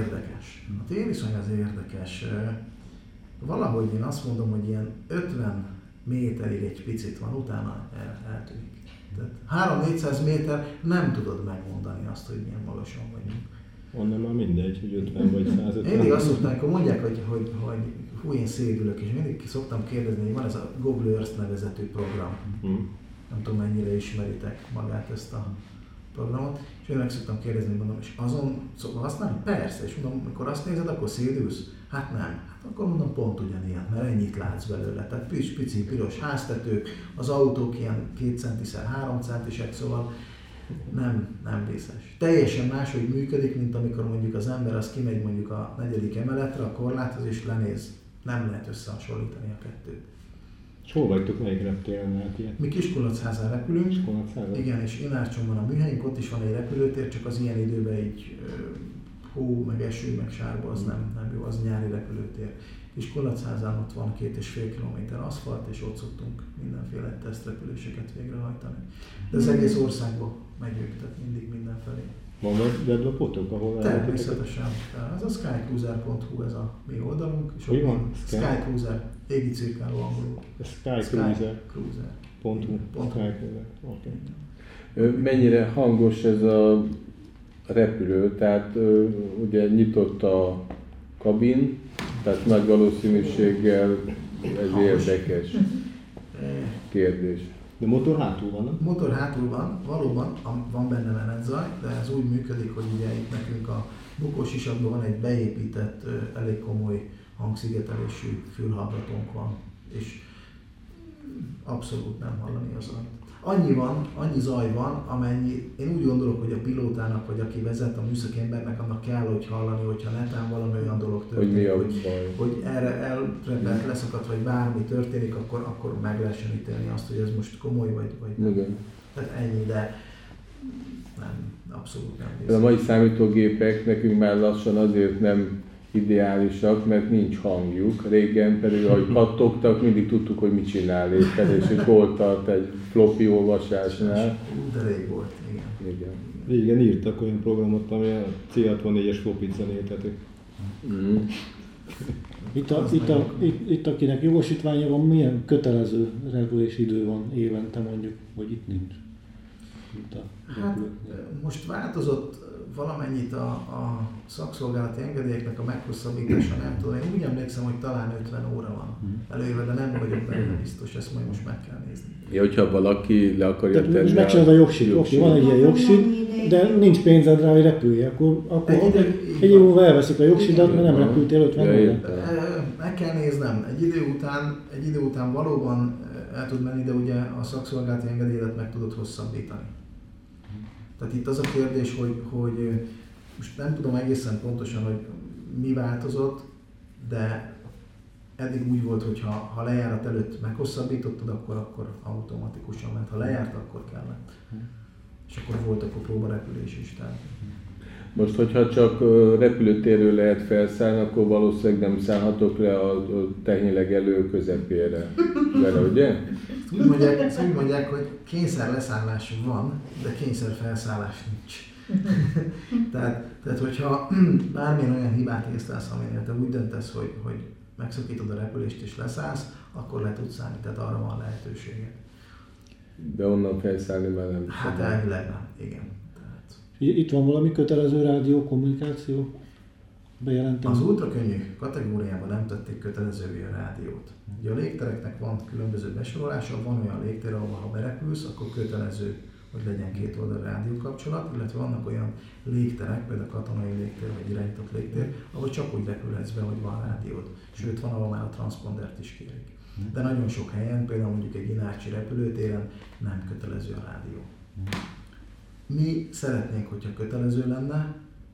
C: érdekes. Valahogy én azt mondom, hogy ilyen 50 méterig egy picit van, utána eltűnik. Tehát 3-400 méter nem tudod megmondani azt, hogy milyen magasan vagyunk.
D: Onnan már mindegy, hogy 50 vagy 150.
C: Én mindig azt szoktam, amikor mondják, hogy hú, én szédülök, és mindig szoktam kérdezni, hogy van ez a Google Earth nevezetű program. Nem tudom, mennyire ismeritek magát ezt a programot, és én meg szoktam kérdezni, mondom, és azon használni? Persze, és mondom, amikor azt nézed, akkor szédülsz? Hát nem. Hát akkor mondom, pont ugyanilyen, mert ennyit látsz belőle. Tehát pici piros háztetők, az autók ilyen 2 centiszer 3 centisek, szóval nem vészes. Teljesen máshogy működik, mint amikor mondjuk az ember az kimegy mondjuk a 4. emeletre, a korláthoz és lenéz. Nem lehet összehasonlítani a kettőt.
D: És hol vagytok, melyik reptéren?
C: Mi Kiskunlachházán repülünk.
D: Kiskunlachházán?
C: Igen, és Inácson van a műhelyünk, ott is van egy repülőtér, csak az ilyen időben így hó, meg eső, meg sárba, az nem jó, az nyári repülőtér. Kiskunlachházán ott van 2,5 kilométer aszfalt, és ott szoktunk mindenféle tesztrepüléseket végrehajtani. De az egész országban megyünk, tehát mindig mindenfelé.
D: Van weblapotok, ahol
C: természetesen. Ez a skycruiser.hu, ez a mi oldalunk. És
D: mi van?
C: Skycruiser, égi cirkáló angolul.
D: Skycruiser.hu.
C: Skycruiser.
D: Okay.
A: Mennyire hangos ez a repülő, tehát ugye nyitott a kabin, tehát nagy valószínűséggel ez érdekes kérdés.
D: De motor hátul van, nem?
C: Motor hátul van, valóban van benne menedzaj, de ez úgy működik, hogy ugye itt nekünk a bukósisakban van egy beépített, elég komoly hangszigetelésű fülhallgatónk van, és abszolút nem hallani a zajt. Annyi zaj van, amennyi, én úgy gondolok, hogy a pilótának, vagy aki vezet, a műszaki embernek, annak kell, hogy hallani, hogyha netán valami olyan dolog történik, hogy erre elrepelt, leszakadt, vagy bármi történik, akkor meg lehessen ítélni azt, hogy ez most komoly, vagy nem.
A: Igen.
C: Tehát ennyi, de nem, abszolút nem
A: hiszem. A mai számítógépek nekünk már lassan azért nem ideálisak, mert nincs hangjuk. Régen pedig, ahogy kattogtak, mindig tudtuk, hogy mit csinál éppen, és hogy hol tart egy floppy olvasásnál.
C: De rég volt, igen.
D: Régen írtak olyan programot, ami a C64-es floppy-t zenéltetik.
F: Itt akinek jogosítványa van, milyen kötelező repülési idő van évente mondjuk, vagy itt nincs?
C: Hát most változott valamennyit a szakszolgálati engedélyeknek a meghosszabbítása, nem tudom. Én úgy emlékszem, hogy talán 50 óra van előírva, de nem vagyok benne biztos, ezt majd most meg kell nézni.
A: Ja, hogyha valaki le akarja tenni.
F: Most megcsinálod a jogsit, oké, van egy ilyen jogsit, de nincs pénzed rá, hogy repülj, akkor egy év múlva elveszik a jogsidat, mert nem repültél 50 óra.
C: Meg kell néznem, egy idő után valóban el tud menni, de ugye a szakszolgálati engedélyet meg tudod hosszabbítani. Tehát itt az a kérdés, hogy most nem tudom egészen pontosan, hogy mi változott, de eddig úgy volt, hogy ha lejárat előtt meghosszabbítottad, akkor automatikusan ment. Ha lejárt, akkor kellett. És akkor volt akkor próbarepülés is. Tehát.
A: Most, hogyha csak repülőtérről lehet felszállni, akkor valószínűleg nem szállhatok le a technileg elő közepére. Vele, ugye?
C: Úgy mondják, hogy kényszer leszállás van, de kényszer felszállás nincs. tehát, hogyha bármilyen olyan hibát észlelsz, aminél te úgy döntesz, hogy megszakítod a repülést és leszállsz, akkor le tudsz szállni, tehát arra van lehetősége.
A: De onnan felszállni már nem.
C: Hát elvileg nem, igen.
F: Itt van valami kötelező rádió kommunikáció? Bejelentem.
C: Az ultrakönnyű kategóriában nem tették kötelezővé a rádiót. Ugye a légtereknek van különböző besorolása, van olyan légtér, ahol ha berepülsz, akkor kötelező, hogy legyen két oldal rádiókapcsolat, illetve vannak olyan légterek, például katonai légtér vagy irányított légtér, ahol csak úgy repülhetsz be, hogy van rádiód. Sőt, van, ahol már a transpondert is kérik. De nagyon sok helyen, például mondjuk egy Inácsi repülőtéren nem kötelező a rádió. Mi szeretnénk, hogyha kötelező lenne,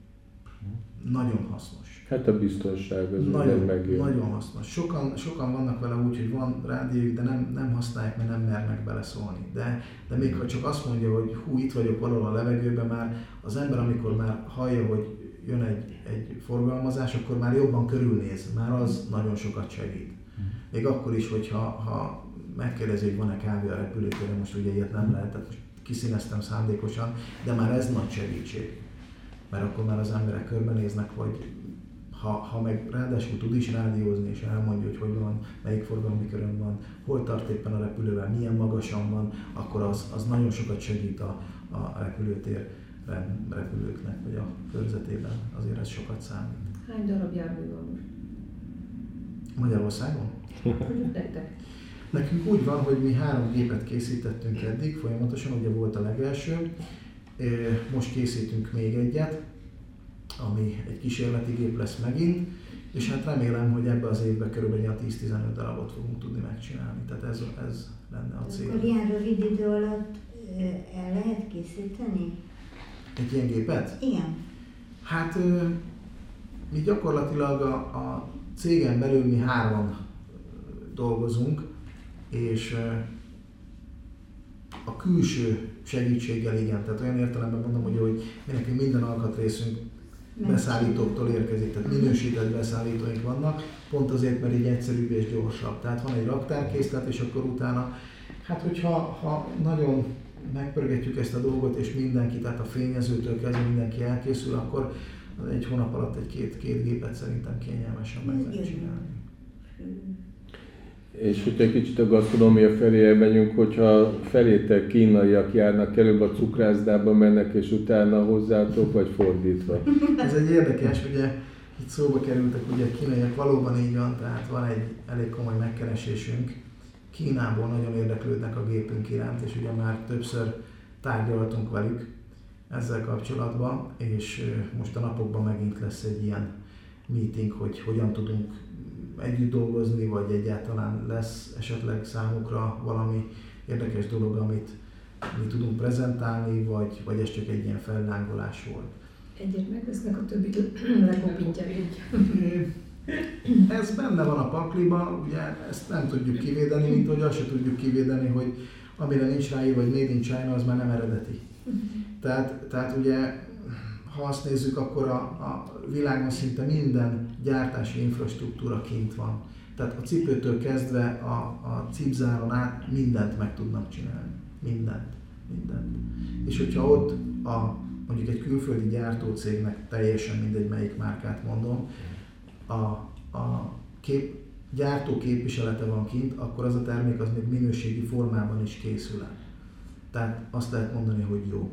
C: nagyon hasznos.
A: Hát a biztonság az
C: nagyon hasznos. Sokan vannak vele úgy, hogy van rádiójuk, de nem használják, mert nem mernek beleszólni. De még ha csak azt mondja, hogy hú, itt vagyok valahol a levegőben, már az ember, amikor már hallja, hogy jön egy forgalmazás, akkor már jobban körülnéz, már az nagyon sokat segít. Még akkor is, hogyha megkérdezi, hogy van-e kávé a repülőtéren, most ugye ilyet nem lehet, tehát most kiszíneztem szándékosan, de már ez nagy segítség. Mert akkor már az emberek körbenéznek, vagy ha meg ráadásul tud is rádiózni, és elmondja, hogy van, melyik forgalmi körön van, hol tart éppen a repülővel, milyen magasan van, akkor az nagyon sokat segít a repülőtér repülőknek, vagy a körzetében. Azért ez sokat számít.
E: Hány darab jármű van most?
C: Magyarországon? Nekünk úgy van, hogy mi 3 gépet készítettünk eddig, folyamatosan, ugye volt a legelső, most készítünk még egyet, ami egy kísérleti gép lesz megint, és hát remélem, hogy ebbe az évben körülbelül a 10-15 darabot fogunk tudni megcsinálni, tehát ez lenne a cél.
G: Akkor ilyen rövid idő alatt el lehet készíteni?
C: Egy ilyen gépet?
G: Igen.
C: Hát mi gyakorlatilag a cégen belül mi 3-an dolgozunk, és a külső segítséggel igen, tehát olyan értelemben mondom, hogy mi nekünk minden alkatrészünk beszállítóktól érkezik, tehát minősített beszállítóink vannak, pont azért, mert így egyszerűbb és gyorsabb. Tehát van egy raktárkészlet, és akkor utána, hát hogyha nagyon megpörgetjük ezt a dolgot, és mindenki, tehát a fényezőtől kezdve mindenki elkészül, akkor egy hónap alatt egy két gépet szerintem kényelmesen meg lehet csinálni.
A: És hogyha egy kicsit a gasztronómia felé elmegyünk, hogyha felétek kínaiak járnak, előbb a cukrászdába mennek, és utána hozzátok, vagy fordítva?
C: Ez egy érdekes, ugye itt szóba kerültek ugye a kínaiak, valóban így van, tehát van egy elég komoly megkeresésünk. Kínából nagyon érdeklődnek a gépünk iránt, és ugye már többször tárgyaltunk velük ezzel kapcsolatban, és most a napokban megint lesz egy ilyen meeting, hogy hogyan tudunk együtt dolgozni, vagy egyáltalán lesz esetleg számukra valami érdekes dolog, amit mi tudunk prezentálni, vagy ez csak egy ilyen fellángolás volt.
E: Egyet megvesznek, a többit lekopintják.
C: Ez benne van a pakliban, ugye ezt nem tudjuk kivédeni, mint hogy azt se tudjuk kivédeni, hogy amire nincs ráírva, hogy Made in China, az már nem eredeti. Tehát ugye, ha azt nézzük, akkor a világon szinte minden gyártási infrastruktúra kint van. Tehát a cipőtől kezdve a cipzáron át mindent meg tudnak csinálni. Mindent. És hogyha ott mondjuk egy külföldi gyártócégnek, teljesen mindegy melyik márkát mondom, a gyártó képviselete van kint, akkor az a termék az még minőségi formában is készül el. Tehát azt lehet mondani, hogy jó.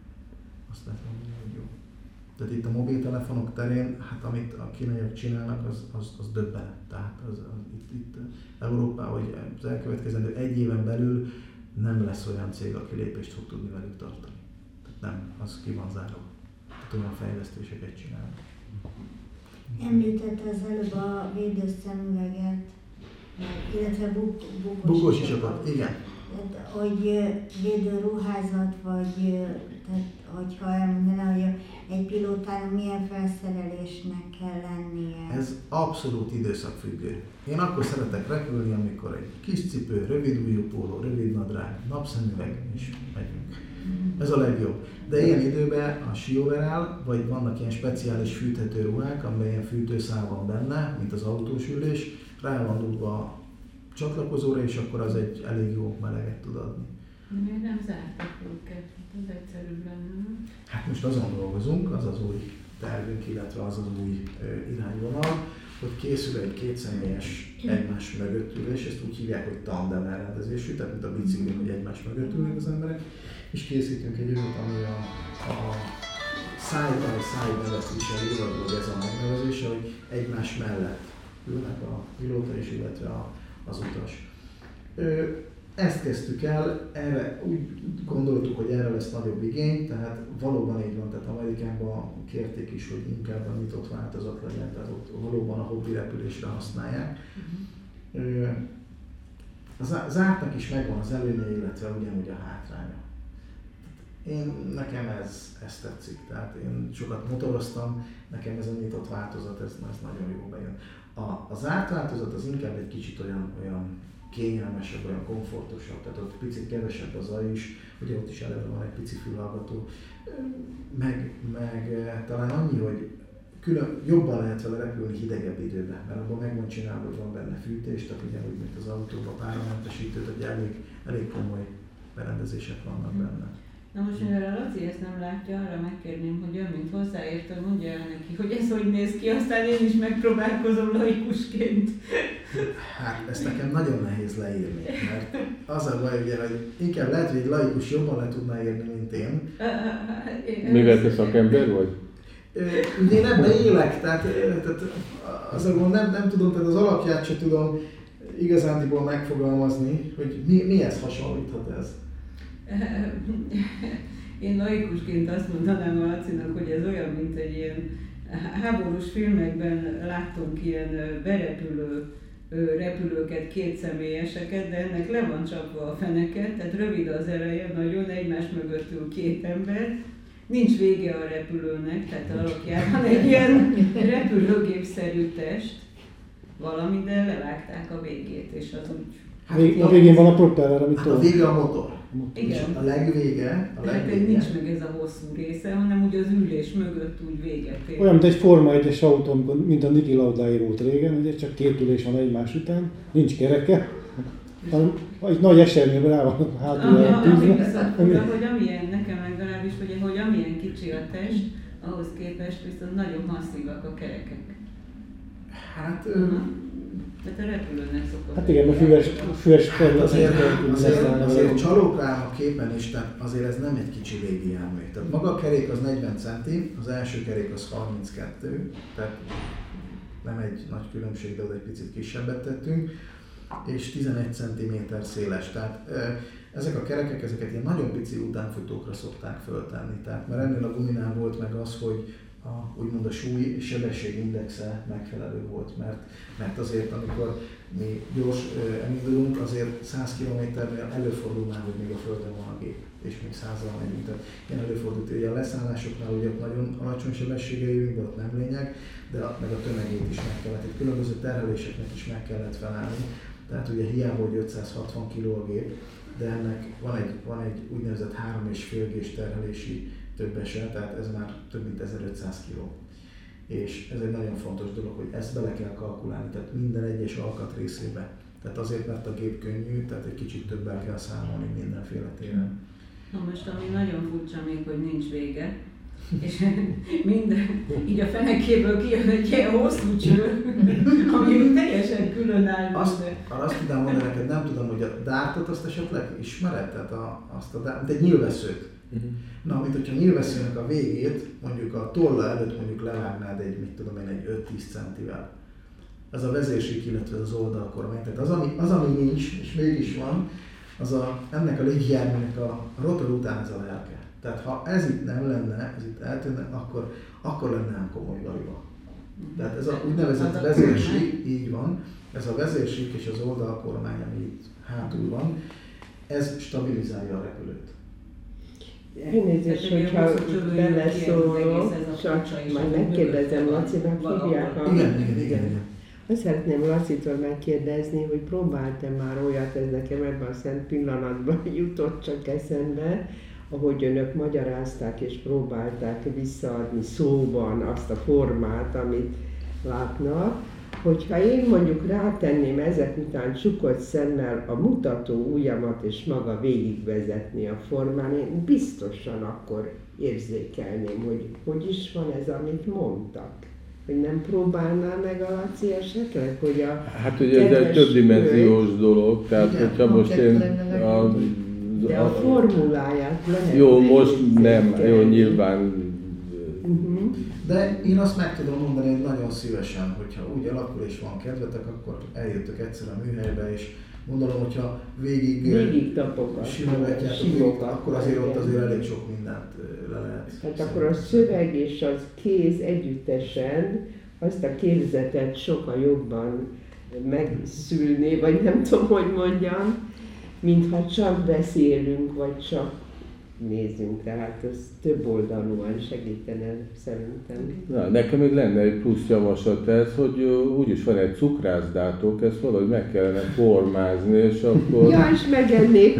C: Tehát itt a mobiltelefonok terén, hát amit a kínaiak csinálnak, az döbbenet. Tehát itt Európában, vagy az elkövetkezendő egy éven belül nem lesz olyan cég, aki lépést fog tudni velük tartani. Tehát nem, az ki van zárva. Tehát olyan fejlesztéseket csinálnak.
G: Említett az előbb a védőszemüveget, illetve
C: bukósisokat, igen.
G: Tehát, hogy védőruházat, vagy tehát, hogyha elmondaná, hogy egy pilótának milyen felszerelésnek kell lennie.
C: Ez abszolút időszakfüggő. Én akkor szeretek repülni, amikor egy kis cipő, rövid ujjú póló, rövid nadrág, napszemüveg, és megyünk. Ez a legjobb. De ilyen időben a sioverál, vagy vannak ilyen speciális fűthető ruhák, amiben ilyen fűtőszál van benne, mint az autós ülés, rá van dugva a csatlakozóra, és akkor az egy elég jó meleget tud adni.
B: Miért nem zártak őket? Ez egyszerűbb lenne.
C: Hát most azon dolgozunk, az az új tervünk, illetve az az új irányvonal, hogy készül egy kétszemélyes egymás mögött ülés, ezt úgy hívják, hogy tandem elrendezésű, tehát mint a biciklin, hogy egymás mögött ülnek az emberek, és készítünk egy olyat, ami a side-by-side nevet viseli, vagy ez a megnevezése, hogy egymás mellett ülnek a pilóta és illetve az utas. Ezt kezdtük el, erre úgy gondoltuk, hogy erre lesz nagyobb igény, tehát valóban így van, tehát Amerikában kérték is, hogy inkább a nyitott változat legyen, tehát ott valóban a hobbi repülésre használják. Az ártnak is megvan az előnye, illetve ugyanúgy a hátránya. Nekem ez tetszik, tehát én sokat motoroztam, nekem ez a nyitott változat, ez nagyon jó bejön. Az árt változat az inkább egy kicsit olyan kényelmesebb, olyan komfortosabb, tehát ott picit kevesebb a zaj is, ugye ott is eleve van egy pici fülhallgató, meg talán annyi, hogy jobban lehet vele repülni hidegebb időben, mert abban meg van csinálva, hogy van benne fűtés, tehát ugyanúgy, mint az autóban páramentesítő, hogy elég komoly berendezések vannak benne.
B: Na most, mivel a Laci ezt nem látja, arra megkérném, hogy ön, mint hozzáértő, mondja el neki, hogy ez hogy néz ki, aztán én is megpróbálkozom laikusként. Hát,
C: ezt nekem nagyon nehéz leírni, mert az a baj, ugye, hogy inkább lehet, hogy egy laikus jobban le tudná írni, mint én.
A: Mivel te szakember vagy?
C: Ugye én ebben élek, tehát az a gond, nem tudom, tehát az alapját sem tudom igazándiból megfogalmazni, hogy mihez hasonlíthat ez.
B: Én laikusként azt mondanám a Lacinak, hogy ez olyan, mint egy ilyen háborús filmekben láttunk ilyen berepülő repülőket, kétszemélyeseket, de ennek le van csapva a feneket, tehát rövid az eleje, nagyon egymás mögött ül két ember, nincs vége a repülőnek, tehát alapjában egy ilyen repülőgépszerű test, valami, de levágták a végét, és az úgy...
F: A végén van a propeller, amit
C: a vége a motor.
B: Igen.
C: A legvége.
B: Tehát nincs meg ez a hosszú része, hanem úgy az ülés mögött úgy véget ér.
F: Olyan, mint egy Forma 1-es autó, mint a Niki Laudái volt régen, ugye csak két ülés van egymás után, nincs kereke, hanem egy nagy esernyőben rá van hátul
B: tűzve. Hogy amilyen, nekem legalábbis, hogy amilyen kicsi a test, ahhoz képest viszont nagyon masszívak a kerekek.
C: Hát
B: Mert a repülőnek szokott.
F: Hát igen, a füves terület
C: azért csalók rám a képen is, tehát azért ez nem egy kicsi légijármű. Tehát maga a kerék az 40 centi, az első kerék az 32, tehát nem egy nagy különbség, de oda egy picit kisebbet tettünk, és 11 cm széles. Tehát ezek a kerekek, ezeket ilyen nagyon pici utánfutókra szokták föltenni. Tehát mert ennél a guminál volt meg az, hogy úgymond a súly és sebességindexe megfelelő volt, mert azért amikor mi gyors elindulunk, azért 100 km-nél előfordul már, hogy még a földön van a gép, és még 100-al megyünk. Tehát ilyen előfordult, hogy a leszállásoknál ugye nagyon alacsony sebességgel jövünk, de ott nem lényeg, de meg a tömegét is meg kellett, itt különböző terheléseknek is meg kellett felállni. Tehát ugye hiába, hogy 560 kg a gép, de ennek van egy úgynevezett 3,5 G-s terhelési többese, tehát ez már több mint 1500 kg. És ez egy nagyon fontos dolog, hogy ezt bele kell kalkulálni, tehát minden egyes alkatrészébe. Tehát azért, mert a gép könnyű, tehát egy kicsit többel kell számolni mindenféle téren.
B: Na most, ami nagyon furcsa még, hogy nincs vége, és minden, így a fenekéből kijön egy ilyen hosszú cső, ami teljesen különáll.
C: Azt tudnám mondani neked, nem tudom, hogy a dártot azt esetleg ismered? Tehát egy nyílvesszőt. Na, mint hogyha nyílvesszőnek a végét, mondjuk a tolla előtt mondjuk levágnád egy 5-10 centivel. Ez a vezérsík, illetve az oldalkormány. Tehát az, ami nincs, és mégis van, ennek a légijárműnek a rotor után ez a lelke. Tehát ha ez itt nem lenne, ez itt eltűnne, akkor lenne komoly galiba. Tehát ez a úgynevezett vezérsík, így van, ez a vezérsík és az oldalkormány, ami itt hátul van, ez stabilizálja a repülőt.
H: Elnézést, hogyha beleszólok, csak majd megkérdezem Lacinak, hívják a...
C: Igen.
H: Azt szeretném Lacitól megkérdezni, hogy próbáltam már olyat, ez nekem ebben a szent pillanatban jutott csak eszembe, ahogy önök magyarázták és próbálták visszaadni szóban azt a formát, amit látnak, hogyha én mondjuk rátenném ezek után csukott szemmel a mutató ujjamat és maga végigvezetni a formán, én biztosan akkor érzékelném, hogy is van ez, amit mondtak. Hogy nem próbálná meg a Laci esetleg, hogy a
A: hát ugye ez egy többdimenziós dolog, tehát hogyha most én
H: de a formuláját lehet.
A: Jó, most nem, jó, nyilván.
C: De én azt meg tudom mondani, hogy nagyon szívesen, hogyha úgy alakul és van kedvetek, akkor eljöttök egyszer a műhelybe, és gondolom, hogyha végig simogatjátok, akkor azért ott azért elég sok mindent le lehet.
H: Hát akkor a szöveg és az kéz együttesen azt a képzetet sokkal jobban megszülné, vagy nem tudom, hogy mondjam, mintha csak beszélünk, vagy csak nézzünk, tehát ez több oldalúan segítene szerintem.
A: Na, nekem még lenne egy plusz javaslat ez, hogy úgyis van egy cukrászdátok, ezt valahogy meg kellene formázni, és akkor...
H: Ja, és megennék!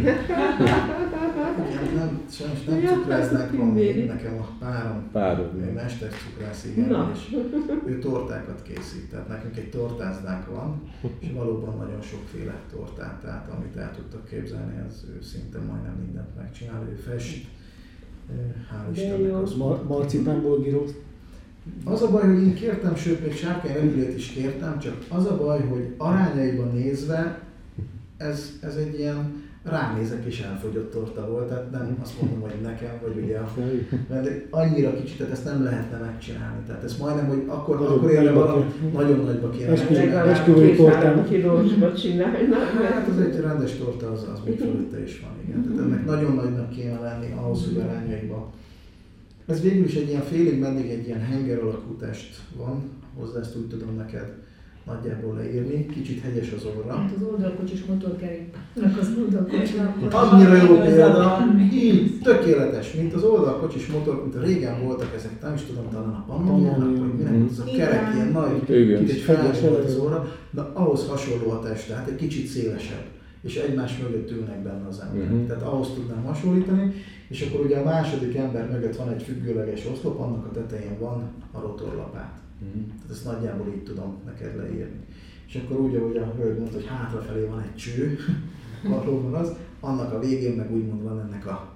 C: Sajnos nem cukrásznánk van még, nekem a párom, mester cukrász, igen, és ő tortákat készít, tehát nekünk egy tortászdánk van, és valóban nagyon sokféle tortát, tehát amit el tudtak képzelni, az ő szinte majdnem mindent megcsinál, ő fest, hál' Istennek az.
F: Marcipánból gíroz?
C: Az a baj, hogy én kértem, sőt még sárkányrepülét is kértem, csak az a baj, hogy arányaiban nézve ez egy ilyen ránézek és elfogyott torta volt, tehát nem azt mondom, hogy nekem, vagy ugye, mert annyira kicsit, tehát ezt nem lehetne megcsinálni, tehát ez majdnem, hogy akkor érne valami nagyon nagyba kéne megcsinálni.
H: Legalább 2-3 kilósba csinálnak.
C: Hát az egy rendes torta, az még fölötte is van, igen. Tehát ennek nagyon nagynak kéne lenni ahhoz, hogy arányaiban. Ez végül is egy ilyen félig meddig egy ilyen henger alakú test van, hozzá ezt úgy tudom neked nagyjából leírni, kicsit hegyes az orra.
E: Hát az oldalkocsis motorkeréknek az oldalkocsnak.
C: Annyira jó példa, így, tökéletes, mint az oldalkocsis motor, mint a régen voltak ezek, nem is tudom, talán a Pannoniának, vagy minek az a kerek, ilyen nagy, kicsit fegyes volt az orra, de ahhoz hasonló a test, tehát egy kicsit szélesebb, és egymás mögött ülnek benne az emberek. Tehát ahhoz tudnám hasonlítani, és akkor ugye a második ember mögött van egy függőleges oszlop, annak a tetején van a rotorlapát. Tehát ezt nagyjából így tudom neked leírni. És akkor úgy, ahogy a hölgy mondta, hogy hátrafelé van egy cső, valóban annak a végén meg úgymond van ennek a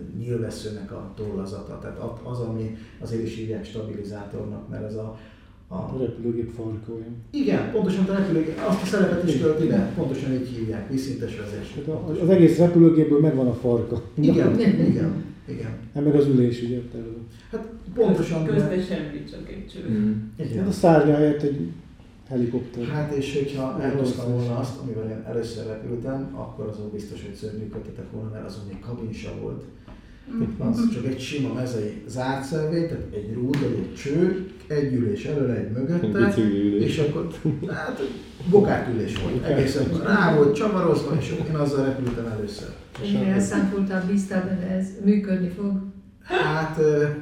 C: nyílvesszőnek a tollazata. Tehát az, ami azért is hívják stabilizátornak, mert ez
F: A repülőgép farka olyan.
C: Igen, pontosan a repülőgép, azt a szerepet is tölt ide, pontosan így hívják, vízszintes vezérsi.
F: Hát az egész repülőgépből megvan a farka.
C: Igen.
F: Hát meg az ülés, ugye?
C: Hát pontosan.
B: Közben semmi, csak egy cső.
F: Hát a szárnya helyett egy helikopter.
C: Hát és hogyha elhoztam volna azt, amivel én először repültem, akkor azon biztos, hogy szörnyűködtetek volna, mert azon még kabin sem volt. Az csak egy sima mezei zárt szelvény, tehát egy rúd, vagy egy cső, egy ülés előre, egy mögötte, és akkor hát bokárkülés volt. Egészen rá volt csavarozva, és én azzal repültem először.
E: Ennyire elszántoltál, bíztál, de ez működni fog?
C: Hát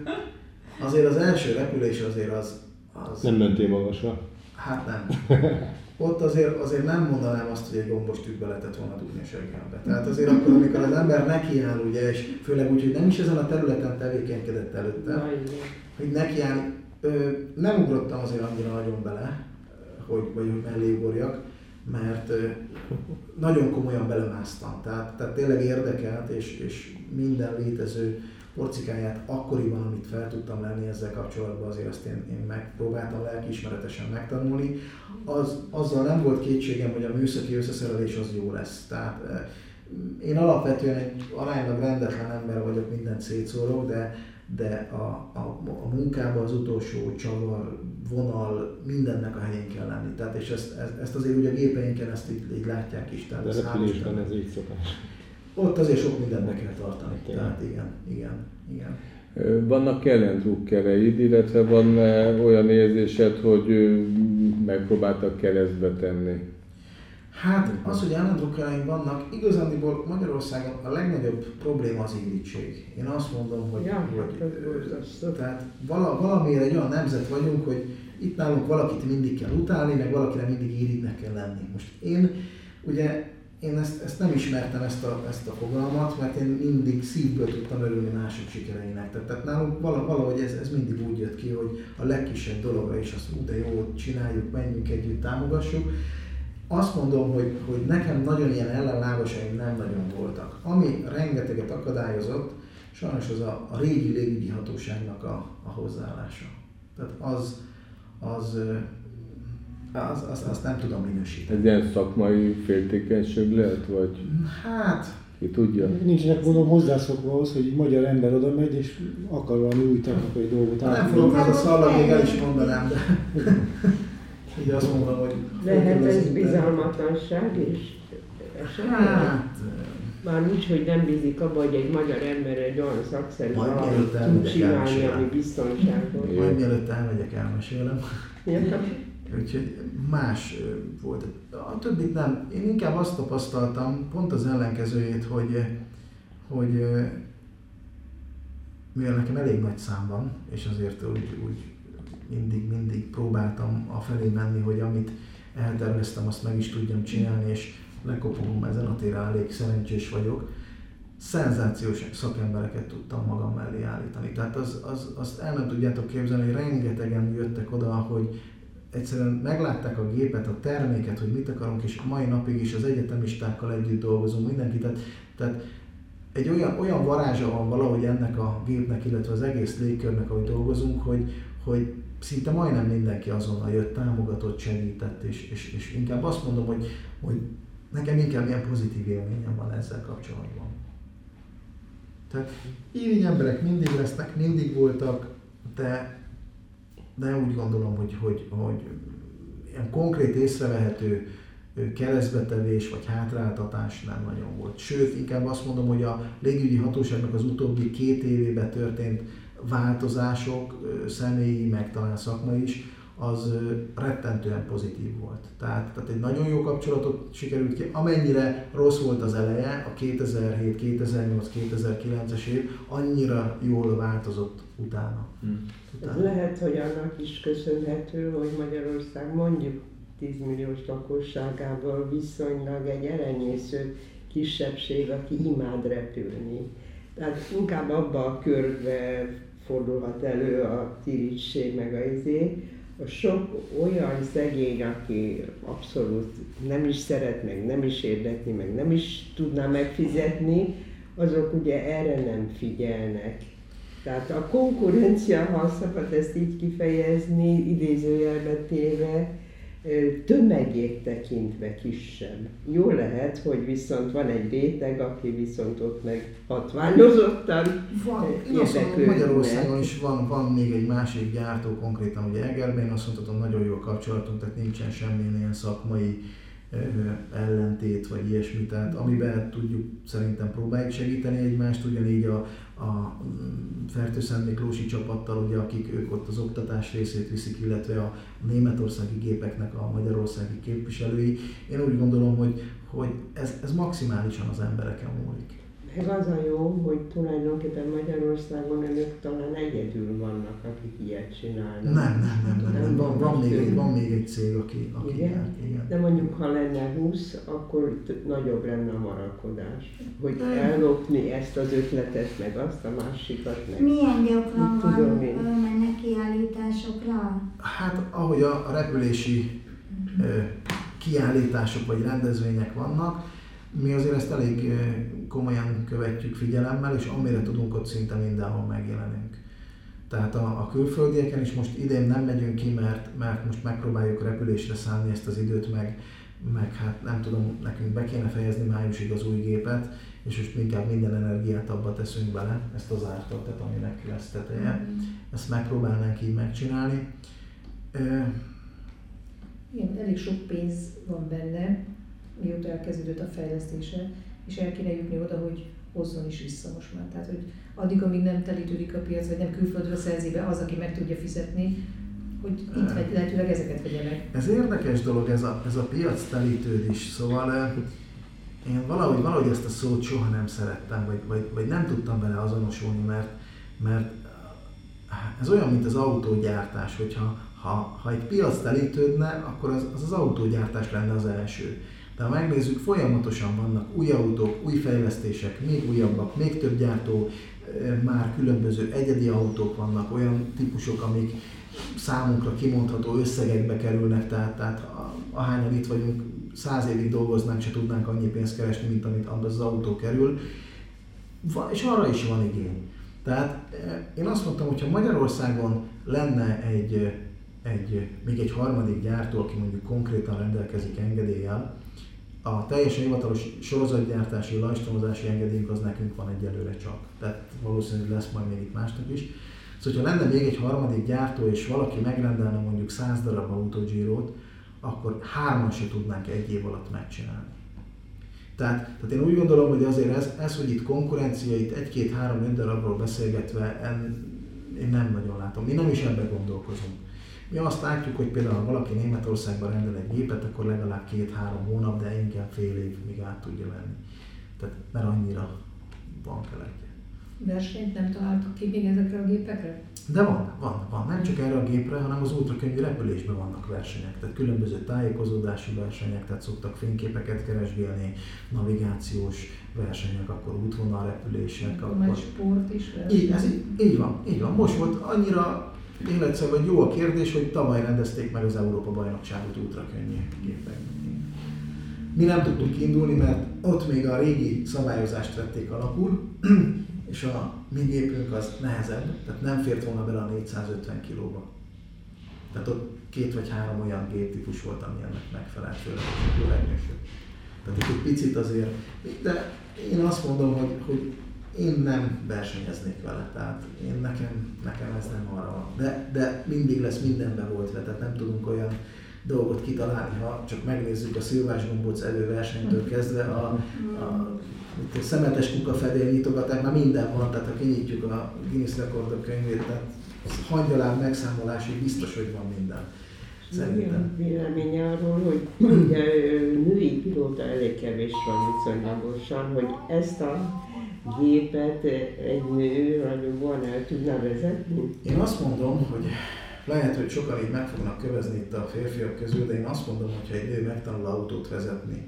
C: azért az első repülés azért az...
D: Nem mentél magasra?
C: Hát nem. Ott azért nem mondanám azt, hogy egy gombos tűkbe lehetett volna dugni a seggembe. Tehát azért akkor, amikor az ember nekiáll, ugye, és főleg úgy, hogy nem is ezen a területen tevékenykedett előtte, hogy nekiáll, nem ugrottam azért annyira nagyon bele, hogy mellé ugorjak, mert nagyon komolyan belemásztam. Tehát tényleg érdekelt, és minden létező porcikáját akkoriban, amit fel tudtam lenni ezzel kapcsolatban, azért azt én megpróbáltam lelkiismeretesen megtanulni. Azzal nem volt kétségem, hogy a műszaki összeszerelés az jó lesz. Tehát én alapvetően egy aránylag rendetlen ember vagyok, mindent szétszórok, de a munkában az utolsó csavar, vonal, mindennek a helyén kell lenni. Tehát, és ezt azért ugye a gépeinken ezt így látják is. Tehát
D: de repülésben ez így szokás.
C: Ott azért sok mindent be kell tartani. Tehát igen.
A: Vannak kellendrukkereid, illetve van olyan érzésed, hogy megpróbáltak keresztbe tenni?
C: Hát az, hogy kellendrukkereink vannak, igazándiból Magyarországon a legnagyobb probléma az irítség. Én azt mondom, hogy tehát valamiért egy olyan nemzet vagyunk, hogy itt nálunk valakit mindig kell utálni, meg valakire mindig irigynek kell lenni. Most én ezt nem ismertem, ezt a fogalmat, mert én mindig szívből tudtam örülni mások sikereinek. Tehát nálunk valahogy ez mindig úgy jött ki, hogy a legkisebb dologra is azt de jó, csináljuk, menjünk együtt, támogassuk. Azt mondom, hogy nekem nagyon ilyen ellenlábasaim nem nagyon voltak. Ami rengeteget akadályozott, sajnos az a régi légügyi hatóságnak a hozzáállása. Tehát azt nem tudom minősíteni.
A: Ez ilyen szakmai féltékenység lehet, vagy?
C: Hát...
A: Ki tudja?
F: Nincsenek mondom hozzászokva ahhoz, hogy egy magyar ember oda megy, és akar valami új technikai dolgot
C: átadni. Nem fogok ez a szallag, még el is mondanám, de... Így azt mondom, hogy...
H: Lehet ez bizalmatlanság is?
C: Hát...
H: Már úgy, hogy nem bízik abba, hogy egy magyar ember egy olyan szakszerű valamit tud csinálni, ami biztonságos.
C: Majd mielőtt elmegyek, elmesélem. Úgyhogy más volt. A többit nem. Én inkább azt tapasztaltam, pont az ellenkezőjét, hogy mivel nekem elég nagy szám van, és azért úgy mindig próbáltam afelé menni, hogy amit elterveztem, azt meg is tudjam csinálni, és lekopogom ezen a téren, elég szerencsés vagyok. Szenzációs szakembereket tudtam magam mellé állítani. Tehát azt el nem tudjátok képzelni, hogy rengetegen jöttek oda, hogy egyszerűen meglátták a gépet, a terméket, hogy mit akarunk, és mai napig is az egyetemistákkal együtt dolgozunk, mindenki. Tehát egy olyan varázsa van valahogy ennek a gépnek, illetve az egész légkörnek, ahogy dolgozunk, hogy szinte majdnem mindenki azonnal jött, támogatott, segített, és inkább azt mondom, hogy nekem inkább ilyen pozitív élményem van ezzel kapcsolatban. Tehát irigy emberek mindig lesznek, mindig voltak, de úgy gondolom, hogy ilyen konkrét észrevehető keresztbetevés vagy hátráltatás nem nagyon volt. Sőt, inkább azt mondom, hogy a légügyi hatóságnak az utóbbi 2 évében történt változások, személyi, meg talán szakmai is, az rettentően pozitív volt. Tehát egy nagyon jó kapcsolatot sikerült ki, amennyire rossz volt az eleje, a 2007, 2008, 2009-es év, annyira jól változott utána.
H: Ez lehet, hogy annak is köszönhető, hogy Magyarország mondjuk 10 milliós lakosságával viszonylag egy elenyésző kisebbség, aki imád repülni. Tehát inkább abba a körbe fordulhat elő a tirigység meg a a sok olyan szegény, aki abszolút nem is szeret, meg nem is érdekli, meg nem is tudná megfizetni, azok ugye erre nem figyelnek. Tehát a konkurencia, ha szabad ezt így kifejezni, idézőjelbe téve, tömegét tekintve kisebb. Jó lehet, hogy viszont van egy réteg, aki viszont ott meg hatványozottan
C: érdeklődnek. Magyarországon is van még egy másik gyártó, konkrétan ugye Egerben, én azt mondhatom, nagyon jó a kapcsolatunk, tehát nincsen semmilyen ilyen szakmai ellentét vagy ilyesmi, tehát amiben tudjuk, szerintem próbáljuk segíteni egymást, ugyanígy a Fertőszent Miklósi csapattal, ugye, akik ők ott az oktatás részét viszik, illetve a németországi gépeknek a magyarországi képviselői. Én úgy gondolom, hogy ez maximálisan az embereken múlik.
H: Meg az a jó, hogy tulajdonképpen Magyarországon önök talán egyedül vannak, akik ilyet csinálnak.
C: Nem. Van még egy cég, aki
H: igen? De mondjuk, ha lenne 20, akkor nagyobb lenne a marakodás. Hogy ellopni ezt az ötletet, meg azt a másikat. Meg.
G: Milyen gyakran mennek kiállításokra?
C: Hát, ahogy a repülési kiállítások vagy rendezvények vannak, mi azért ezt elég komolyan követjük figyelemmel, és amire tudunk, ott szinte mindenhol megjelenünk. Tehát a külföldieken is most idén nem megyünk ki, mert most megpróbáljuk repülésre szállni ezt az időt, meg hát nem tudom, nekünk be kéne fejezni májusig az új gépet, és most inkább minden energiát abba teszünk bele, ezt az ártat, aminek lesz teteje. Ezt megpróbálnánk így megcsinálni.
E: Igen, elég sok pénz van benne, mióta elkezdődött a fejlesztése, és el kéne jutni oda, hogy hozzon is vissza most már. Tehát, hogy addig, amíg nem telítődik a piac, vagy nem külföldről szerzi be az, aki meg tudja fizetni, hogy itt lehetőleg ezeket vegye meg.
C: Ez érdekes dolog, ez a piac telítődés, szóval én valahogy ezt a szót soha nem szerettem, vagy nem tudtam vele azonosulni, mert ez olyan, mint az autógyártás, hogyha ha egy piac telítődne, akkor az autógyártás lenne az első. De ha megnézzük, folyamatosan vannak új autók, új fejlesztések, még újabbak, még több gyártó, már különböző egyedi autók vannak, olyan típusok, amik számunkra kimondható összegekbe kerülnek, tehát ahányan itt vagyunk, 100 évig dolgoznánk, se tudnánk annyi pénzt keresni, mint amit az autó kerül, és arra is van igény. Tehát én azt mondtam, hogy ha Magyarországon lenne még egy harmadik gyártó, aki mondjuk konkrétan rendelkezik engedéllyel, a teljesen hivatalos sorozatgyártási, lajstromozási engedélyünk az nekünk van egyelőre csak. Tehát valószínűleg lesz majd még itt másnak is. Szóval, ha lenne még egy harmadik gyártó, és valaki megrendelne mondjuk 100 darab Autogirot, akkor 3-an se tudnánk egy év alatt megcsinálni. Tehát én úgy gondolom, hogy azért ez hogy itt konkurencia, itt 1-2-3 öndarabról beszélgetve, én nem nagyon látom. Mi nem is ebben gondolkozunk. Mi azt látjuk, hogy például ha valaki Németországban rendel egy gépet, akkor legalább 2-3 hónap, de inkább fél év, míg át tudja venni. Tehát mert annyira van keletje.
E: Versenyt nem találtak ki még ezekre a gépekre?
C: De van. Nem csak erre a gépre, hanem az ultrakönnyű repülésben vannak versenyek. Tehát különböző tájékozódási versenyek, tehát szoktak fényképeket keresgélni, navigációs versenyek, akkor útvonalrepülések.
E: Akkor már sport is verseny.
C: Így van. Most volt annyira életszerű, vagy jó a kérdés, hogy tavaly rendezték meg az Európa-bajnokságot ultrakönnyű gépekben. Mi nem tudtunk indulni, mert ott még a régi szabályozást vették alapul, és a mi gépünk az nehezebb, tehát nem fért volna bele a 450 kilóba. Tehát ott 2 vagy 3 olyan géptípus volt, ami ennek megfelelt, főleg a legnősök. Tehát egy picit azért, de én azt mondom, hogy én nem versenyeznék vele, tehát nekem ez nem arra van. De mindig lesz mindenben volt, tehát nem tudunk olyan dolgot kitalálni, ha csak megnézzük a szilvásgombóc evőversenytől kezdve a szemetes kukafedél nyitogatás, már minden van, tehát ha kinyitjuk a Guinness rekordok könyvét, tehát hangyaláb megszámolásig biztos, hogy van minden.
H: Szerintem. Vélemény arról, hogy ugye női pilóta elég kevés van viszonylagosan, hogy ezt a gépet egy nő ragyogóan el tudná vezetni?
C: Én azt mondom, hogy lehet, hogy sokan így meg fognak kövezni itt a férfiak közül, de én azt mondom, hogy ha egy nő megtanul autót vezetni,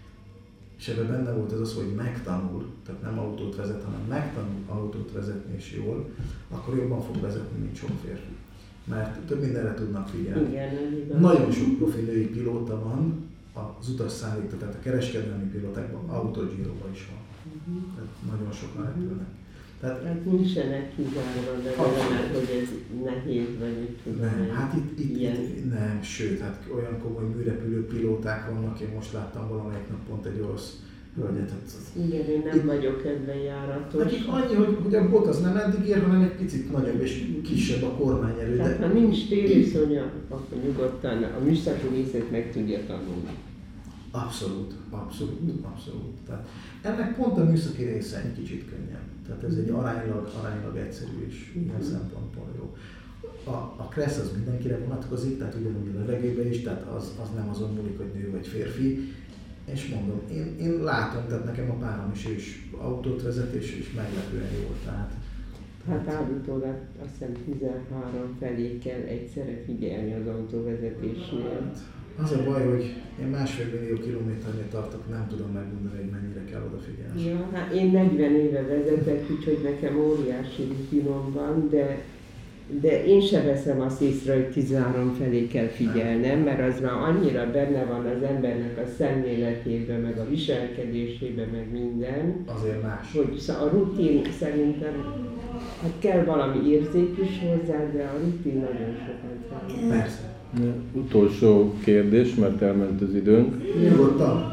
C: és ebben benne volt az, hogy megtanul, tehát nem autót vezet, hanem megtanul autót vezetni és jól, akkor jobban fog vezetni, mint sok férfi. Mert több mindenre tudnak figyelni.
H: Igen,
C: nagyon sok profi női pilóta van az utasszállító, tehát a kereskedelmi pilótákban, Autogiroban is van. Tehát nagyon sokan repülnek.
H: Tehát nincsenek kizárva, de lehet, hogy ez nehéz, vagy mit tudom.
C: Nem, hát itt nem, sőt, hát olyan komoly műrepülő pilóták vannak, én most láttam valamelyik nap pont egy orosz hölgyet.
H: Igen, én nem vagyok ebben járatos.
C: Nekik annyi, hogy a bot az nem eddig ér, hanem egy picit nagyobb és kisebb a kormányerő.
H: Tehát ha nincs térészonya, akkor nyugodtan a műszaki részét meg tudja tanulni.
C: Abszolút. Tehát ennek pont a műszaki része egy kicsit könnyebb. Tehát ez egy aránylag egyszerű és ilyen szempontból jó. A kressz az mindenkire vonatkozik, tehát ugyanúgy a levegőben is, tehát az nem azon múlik, hogy nő vagy férfi. És mondom, én látom, tehát nekem a párom is autót vezet, és meglepően jó.
H: Hát állítólag azt hiszem 13 felé kell egyszerre figyelni az autóvezetésnél.
C: Az a baj, hogy én 1,5 millió kilométernél tartok, nem tudom megmondani, hogy mennyire kell odafigyelni.
H: Ja, hát én 40 éve vezetek, úgyhogy nekem óriási rutinom van, de én se veszem azt észre, hogy 13 felé kell figyelnem, mert az már annyira benne van az embernek a szemléletében, meg a viselkedésében, meg minden.
C: Azért más.
H: Hogy a rutin szerintem, hát kell valami érzék is hozzá, de a rutin nagyon sokat számít.
C: Persze.
A: Utolsó kérdés, mert elment az időnk.
C: Nyugodtan.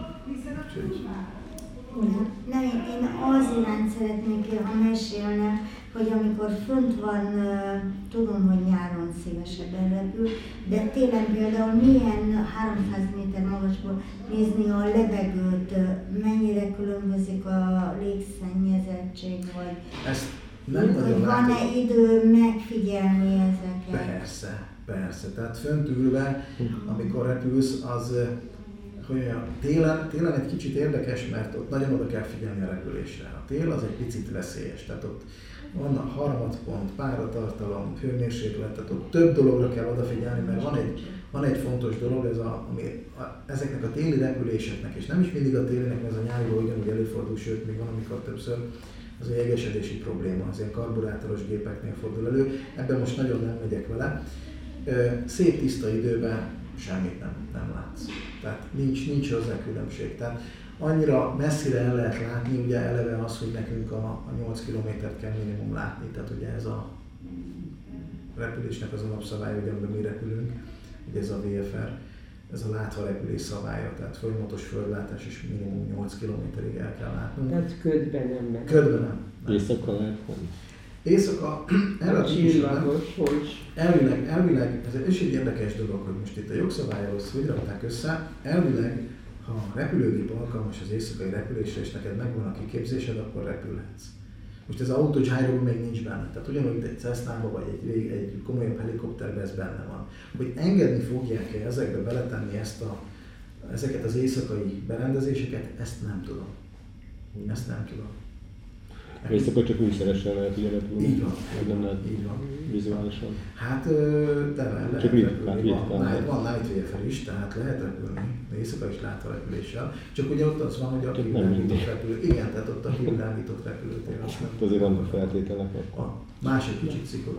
G: Nem, én az iránt szeretnék, ha mesélne, hogy amikor fönt van, tudom, hogy nyáron szívesebben repül, de télen például milyen 300 méter magasból nézni a levegőt, mennyire különbözik a légszennyezettség, vagy van-e idő megfigyelni ezeket?
C: Persze. Tehát fönt ülve, amikor repülsz, az télen egy kicsit érdekes, mert ott nagyon oda kell figyelni a repülésre. A tél az egy picit veszélyes, tehát ott van a harmadpont, páratartalom, hőmérséklet, tehát ott több dologra kell odafigyelni, mert van egy fontos dolog, ezeknek a téli repüléseknek, és nem is mindig a télinek, mert ez a nyáriból ugyanúgy előfordul, sőt, még van, amikor többször, az a jegesedési probléma, az ilyen karburátoros gépeknél fordul elő, ebben most nagyon nem megyek vele. Szép tiszta időben semmit nem látsz. Tehát nincs hozzá különbség. Tehát annyira messzire el lehet látni, ugye eleve az, hogy nekünk a 8 kilométert kell minimum látni, tehát ugye ez a repülésnek az alapszabálya, hogy amiben mi repülünk, ugye ez a VFR, ez a látva repülés szabálya, tehát folyamatos földlátás és minimum 8 kilométerig el kell látnunk.
H: Tehát ködben nem megy.
C: Ködben nem.
D: Éjszaka lehet volna.
C: Éjszaka, elvileg, ez is egy érdekes dolog, hogy most itt a jogszabályhoz hogy rakták össze, elvileg, ha a repülőgép alkalmas az éjszakai repülésre, és neked megvan a kiképzésed, akkor repülhetsz. Most ez az autogyro még nincs benne, tehát ugyanúgy egy Cessnába vagy egy komolyabb helikopterben ez benne van. Hogy engedni fogják-e ezekbe beletenni ezeket az éjszakai berendezéseket, ezt nem tudom.
D: Éjszaka csak műszeresen lehet ugye repülni.
C: Így van.
D: Nem lehet vizuálisan.
C: Hát lehet
D: csak
C: repülni.
D: Van
C: Van Night VFR is, tehát lehet repülni. Éjszaka is látva repüléssel. Csak ugye ott az van, hogy a kivilágított repülő. Igen, tehát ott a kivilágított repülőtér.
D: Azért vannak feltételek.
C: Másik kicsit szigorú.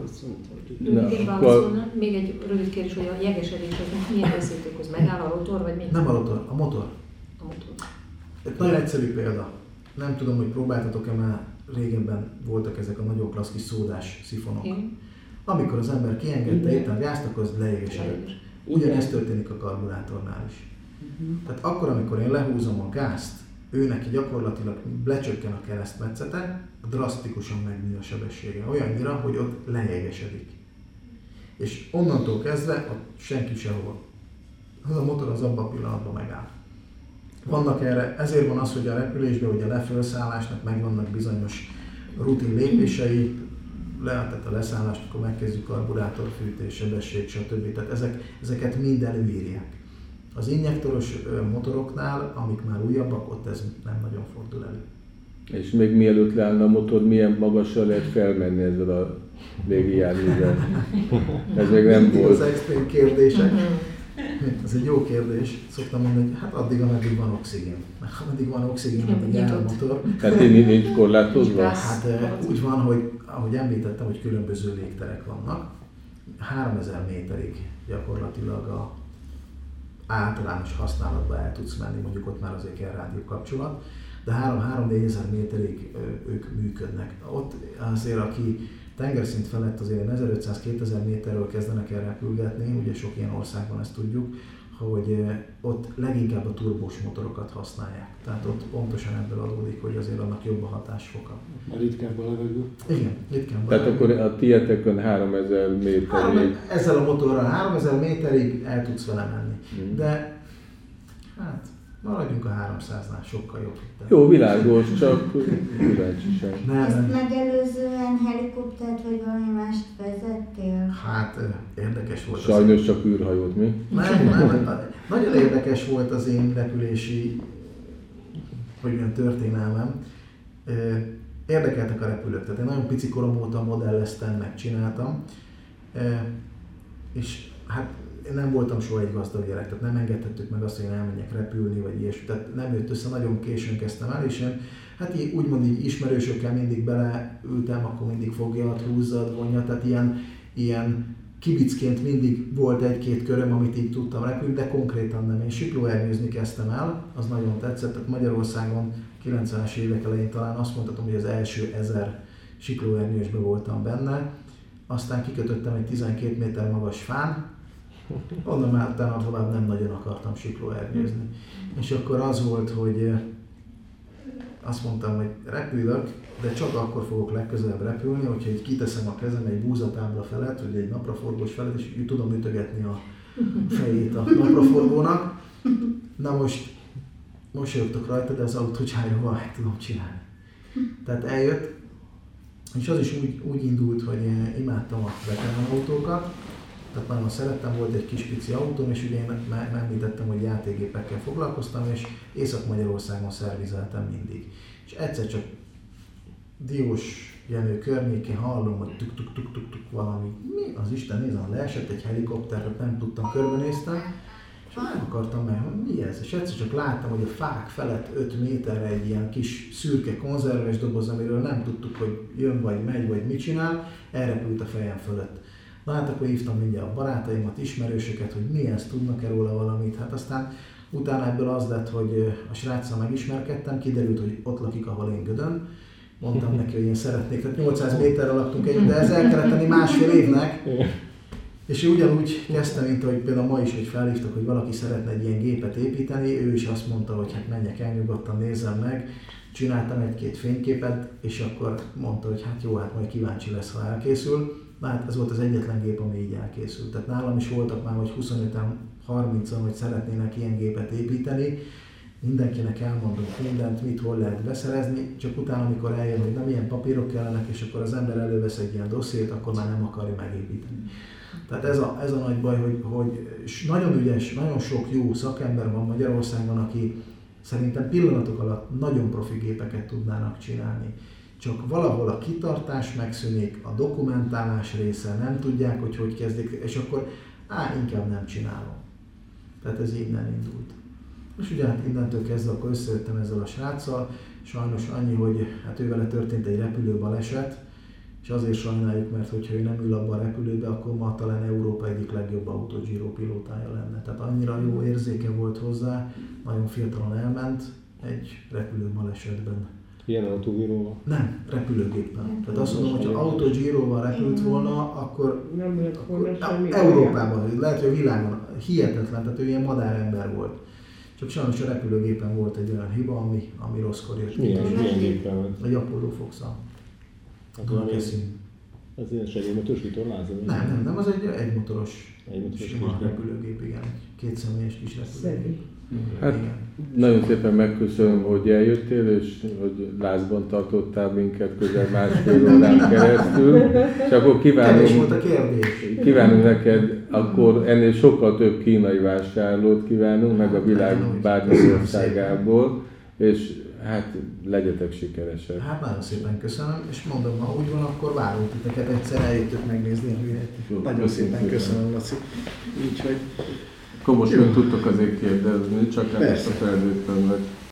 E: Még egy rövid kérdés, hogy a jegesedés az milyen veszélyt okoz? Megáll a rotor, vagy mi?
C: Nem a rotor, a motor. Egy nagyon egyszerű példa. Nem tudom, hogy próbáltatok-e már, régenben voltak ezek a nagyon klassz kis szódás szifonok. Amikor az ember kiengedte éppen a gázt, akkor az leégesedett. Ugyanezt történik a karburátornál is. Tehát akkor, amikor én lehúzom a gázt, ő neki gyakorlatilag lecsökken a keresztmetszete, drasztikusan megnő a sebessége. Olyannyira, hogy ott leégesedik. És onnantól kezdve ott senki sehol. Az a motor az abban a pillanatban megáll. Vannak erre, ezért van az, hogy a repülésben, ugye a lefölszállásnak megvannak bizonyos rutin lépései, tehát a leszállást, akkor megkezdjük karburátorfűtés, sebesség, stb. Tehát ezeket mind előírják. Az injektoros motoroknál, amik már újabbak, ott ez nem nagyon fordul elő.
A: És még mielőtt leállna a motor, milyen magasra lehet felmenni ezzel a légijárművel? Ez még nem volt.
C: Az extrém kérdések. Ez egy jó kérdés. Szoktam mondani, hogy hát addig, ameddig van oxigén. Mert ameddig van oxigén, addig jár a motor.
A: Tehát nincs korlátozva?
C: Hát úgy van, hogy ahogy említettem, hogy különböző légterek vannak. 3000 méterig gyakorlatilag a általános használatba el tudsz menni, mondjuk ott már azért kell rádió kapcsolat. de 3-4 ezer méterig ők működnek. Ott azért, aki tengerszint felett azért 1500-2000 méterről kezdenek el repülgetni, ugye sok ilyen országban ezt tudjuk, hogy ott leginkább a turbós motorokat használják. Tehát ott pontosan ebből adódik, hogy azért annak jobb a hatásfoka.
F: A ritkább a levegő?
C: Igen, ritkább a
A: Tehát
C: levegő.
A: akkor a tietekön 3000 méterig...
C: Ezzel a motorral 3000 méterig el tudsz vele menni. De hát maradjunk a 300-nál, sokkal jobb.
A: Jó, világos, csak kíváncsiság.
G: Ezt megelőzően helikoptert vagy valami mást vezettél?
C: Hát érdekes volt.
A: Sajnos csak űrhajót, mi?
C: Nem. Nagyon érdekes volt az én repülési, hogy milyen történelmem. Érdekeltek a repülők, tehát én nagyon pici korom óta modelleztem, megcsináltam. És hát én nem voltam soha egy gazdag gyerek, tehát nem engedhettük meg azt, hogy én elmenjek repülni, vagy ilyesmi. Tehát nem jött össze, nagyon későn kezdtem el, és én hát úgymond így ismerősökkel mindig beleültem, akkor mindig fogjad, húzzad, vonja, tehát ilyen kibicként mindig volt egy-két köröm, amit így tudtam repülni, de konkrétan nem. Én siklóernyőzni kezdtem el, az nagyon tetszett, tehát Magyarországon 90-es évek elején talán azt mondhatom, hogy az első 1000 siklóernyősben voltam benne, aztán kikötöttem egy 12 méter magas fán, onnan már utána tovább nem nagyon akartam siklóernyőzni. És akkor az volt, hogy azt mondtam, hogy repülök, de csak akkor fogok legközelebb repülni, hogyha így kiteszem a kezem egy búzatábla felett, vagy egy napraforgós felett, és úgy tudom ütögetni a fejét a napraforgónak. Na most mosolyogtok rajta, de az autógyárjóval meg tudom csinálni. Tehát eljött, és az is úgy indult, hogy én imádtam a veteránautókat, tehát nagyon szerettem, volt egy kis pici autóm, és ugye én említettem, hogy játékgépekkel foglalkoztam, és Észak-Magyarországon szervizeltem mindig. És egyszer csak Diós Jenő környékén hallom, hogy tuk-tuk-tuk-tuk valami, mi az Isten, nézem, leesett egy helikopter, nem tudtam, körbenéztem, és nem akartam meg, hogy mi ez? És egyszer csak láttam, hogy a fák felett 5 méterre egy ilyen kis szürke konzerves doboz, amiről nem tudtuk, hogy jön vagy megy, vagy mit csinál, elrepült a fejem fölött. Na hát akkor hívtam mindjárt a barátaimat, ismerősöket, hogy mi ezt, tudnak-e róla valamit. Hát aztán utána ebből az lett, hogy a sráccal megismerkedtem, kiderült, hogy ott lakik, ahol én Gödön. Mondtam neki, hogy én szeretnék, tehát 800 méterre laktunk együtt, de ez el kellett tenni 1,5 évnek. És ugyanúgy kezdtem, mint hogy például ma is, hogy felhívtak, hogy valaki szeretne egy ilyen gépet építeni, ő is azt mondta, hogy hát menjek el nyugodtan, nézzem meg. Csináltam egy-két fényképet, és akkor mondta, hogy hát jó, hát majd kíváncsi lesz, ha elkészül. Na hát ez volt az egyetlen gép, ami így elkészült. Tehát nálam is voltak már, hogy 25-en, 30-an, hogy szeretnének ilyen gépet építeni. Mindenkinek elmondunk mindent, mit, hol lehet beszerezni, csak utána, amikor eljön, hogy nem ilyen papírok kellenek, és akkor az ember elővesz egy ilyen dossziét, akkor már nem akarja megépíteni. Tehát ez a nagy baj, hogy nagyon ügyes, nagyon sok jó szakember van Magyarországon, aki szerintem pillanatok alatt nagyon profi gépeket tudnának csinálni. Csak valahol a kitartás megszűnik, a dokumentálás része, nem tudják, hogy kezdik, és akkor inkább nem csinálom. Tehát ez innen indult. És ugye hát innentől kezdve akkor összejöttem ezzel a sráccal, sajnos annyi, hogy hát ővele történt egy repülőbaleset, és azért sajnáljuk, mert hogyha ő nem ül abban a repülőbe, akkor ma talán Európa egyik legjobb AutoGiro pilótája lenne. Tehát annyira jó érzéke volt hozzá, nagyon fiatalon elment egy repülőbalesetben.
D: Ilyen autógíróval?
C: Nem, repülőgéppen. Tehát azt mondom, hogy ha AutoGiroval repült volna, akkor
H: nem lett volna semmi
C: Európában, lehet, hogy a világon hihetetlen, tehát ő ilyen madárember volt. Csak sajnos a repülőgépen volt egy olyan hiba, ami rosszkor jött.
D: Milyen gépen van?
C: Egy Apollo Fox-al.
D: Ez ilyen segélymotors vitorlázó?
C: Nem, az egy egymotoros sima repülőgép, igen. Kétszemélyes kis repülőgép.
A: Hát nagyon szépen megköszönöm, hogy eljöttél, és hogy lázban tartottál minket közel 1,5 órán keresztül. És akkor kívánom neked, akkor ennél sokkal több kínai vásárlót kívánunk, meg a világ bármely országából, és hát legyetek sikeresek.
C: Hát nagyon szépen köszönöm, és mondom, ha úgy van, akkor várunk titeket, egyszer eljöttök megnézni a hülyet. Nagyon szépen köszönöm, Laci. Úgyhogy...
A: Akkor most tudtok azért kérdezni, csak nem ezt a felnőttönnek.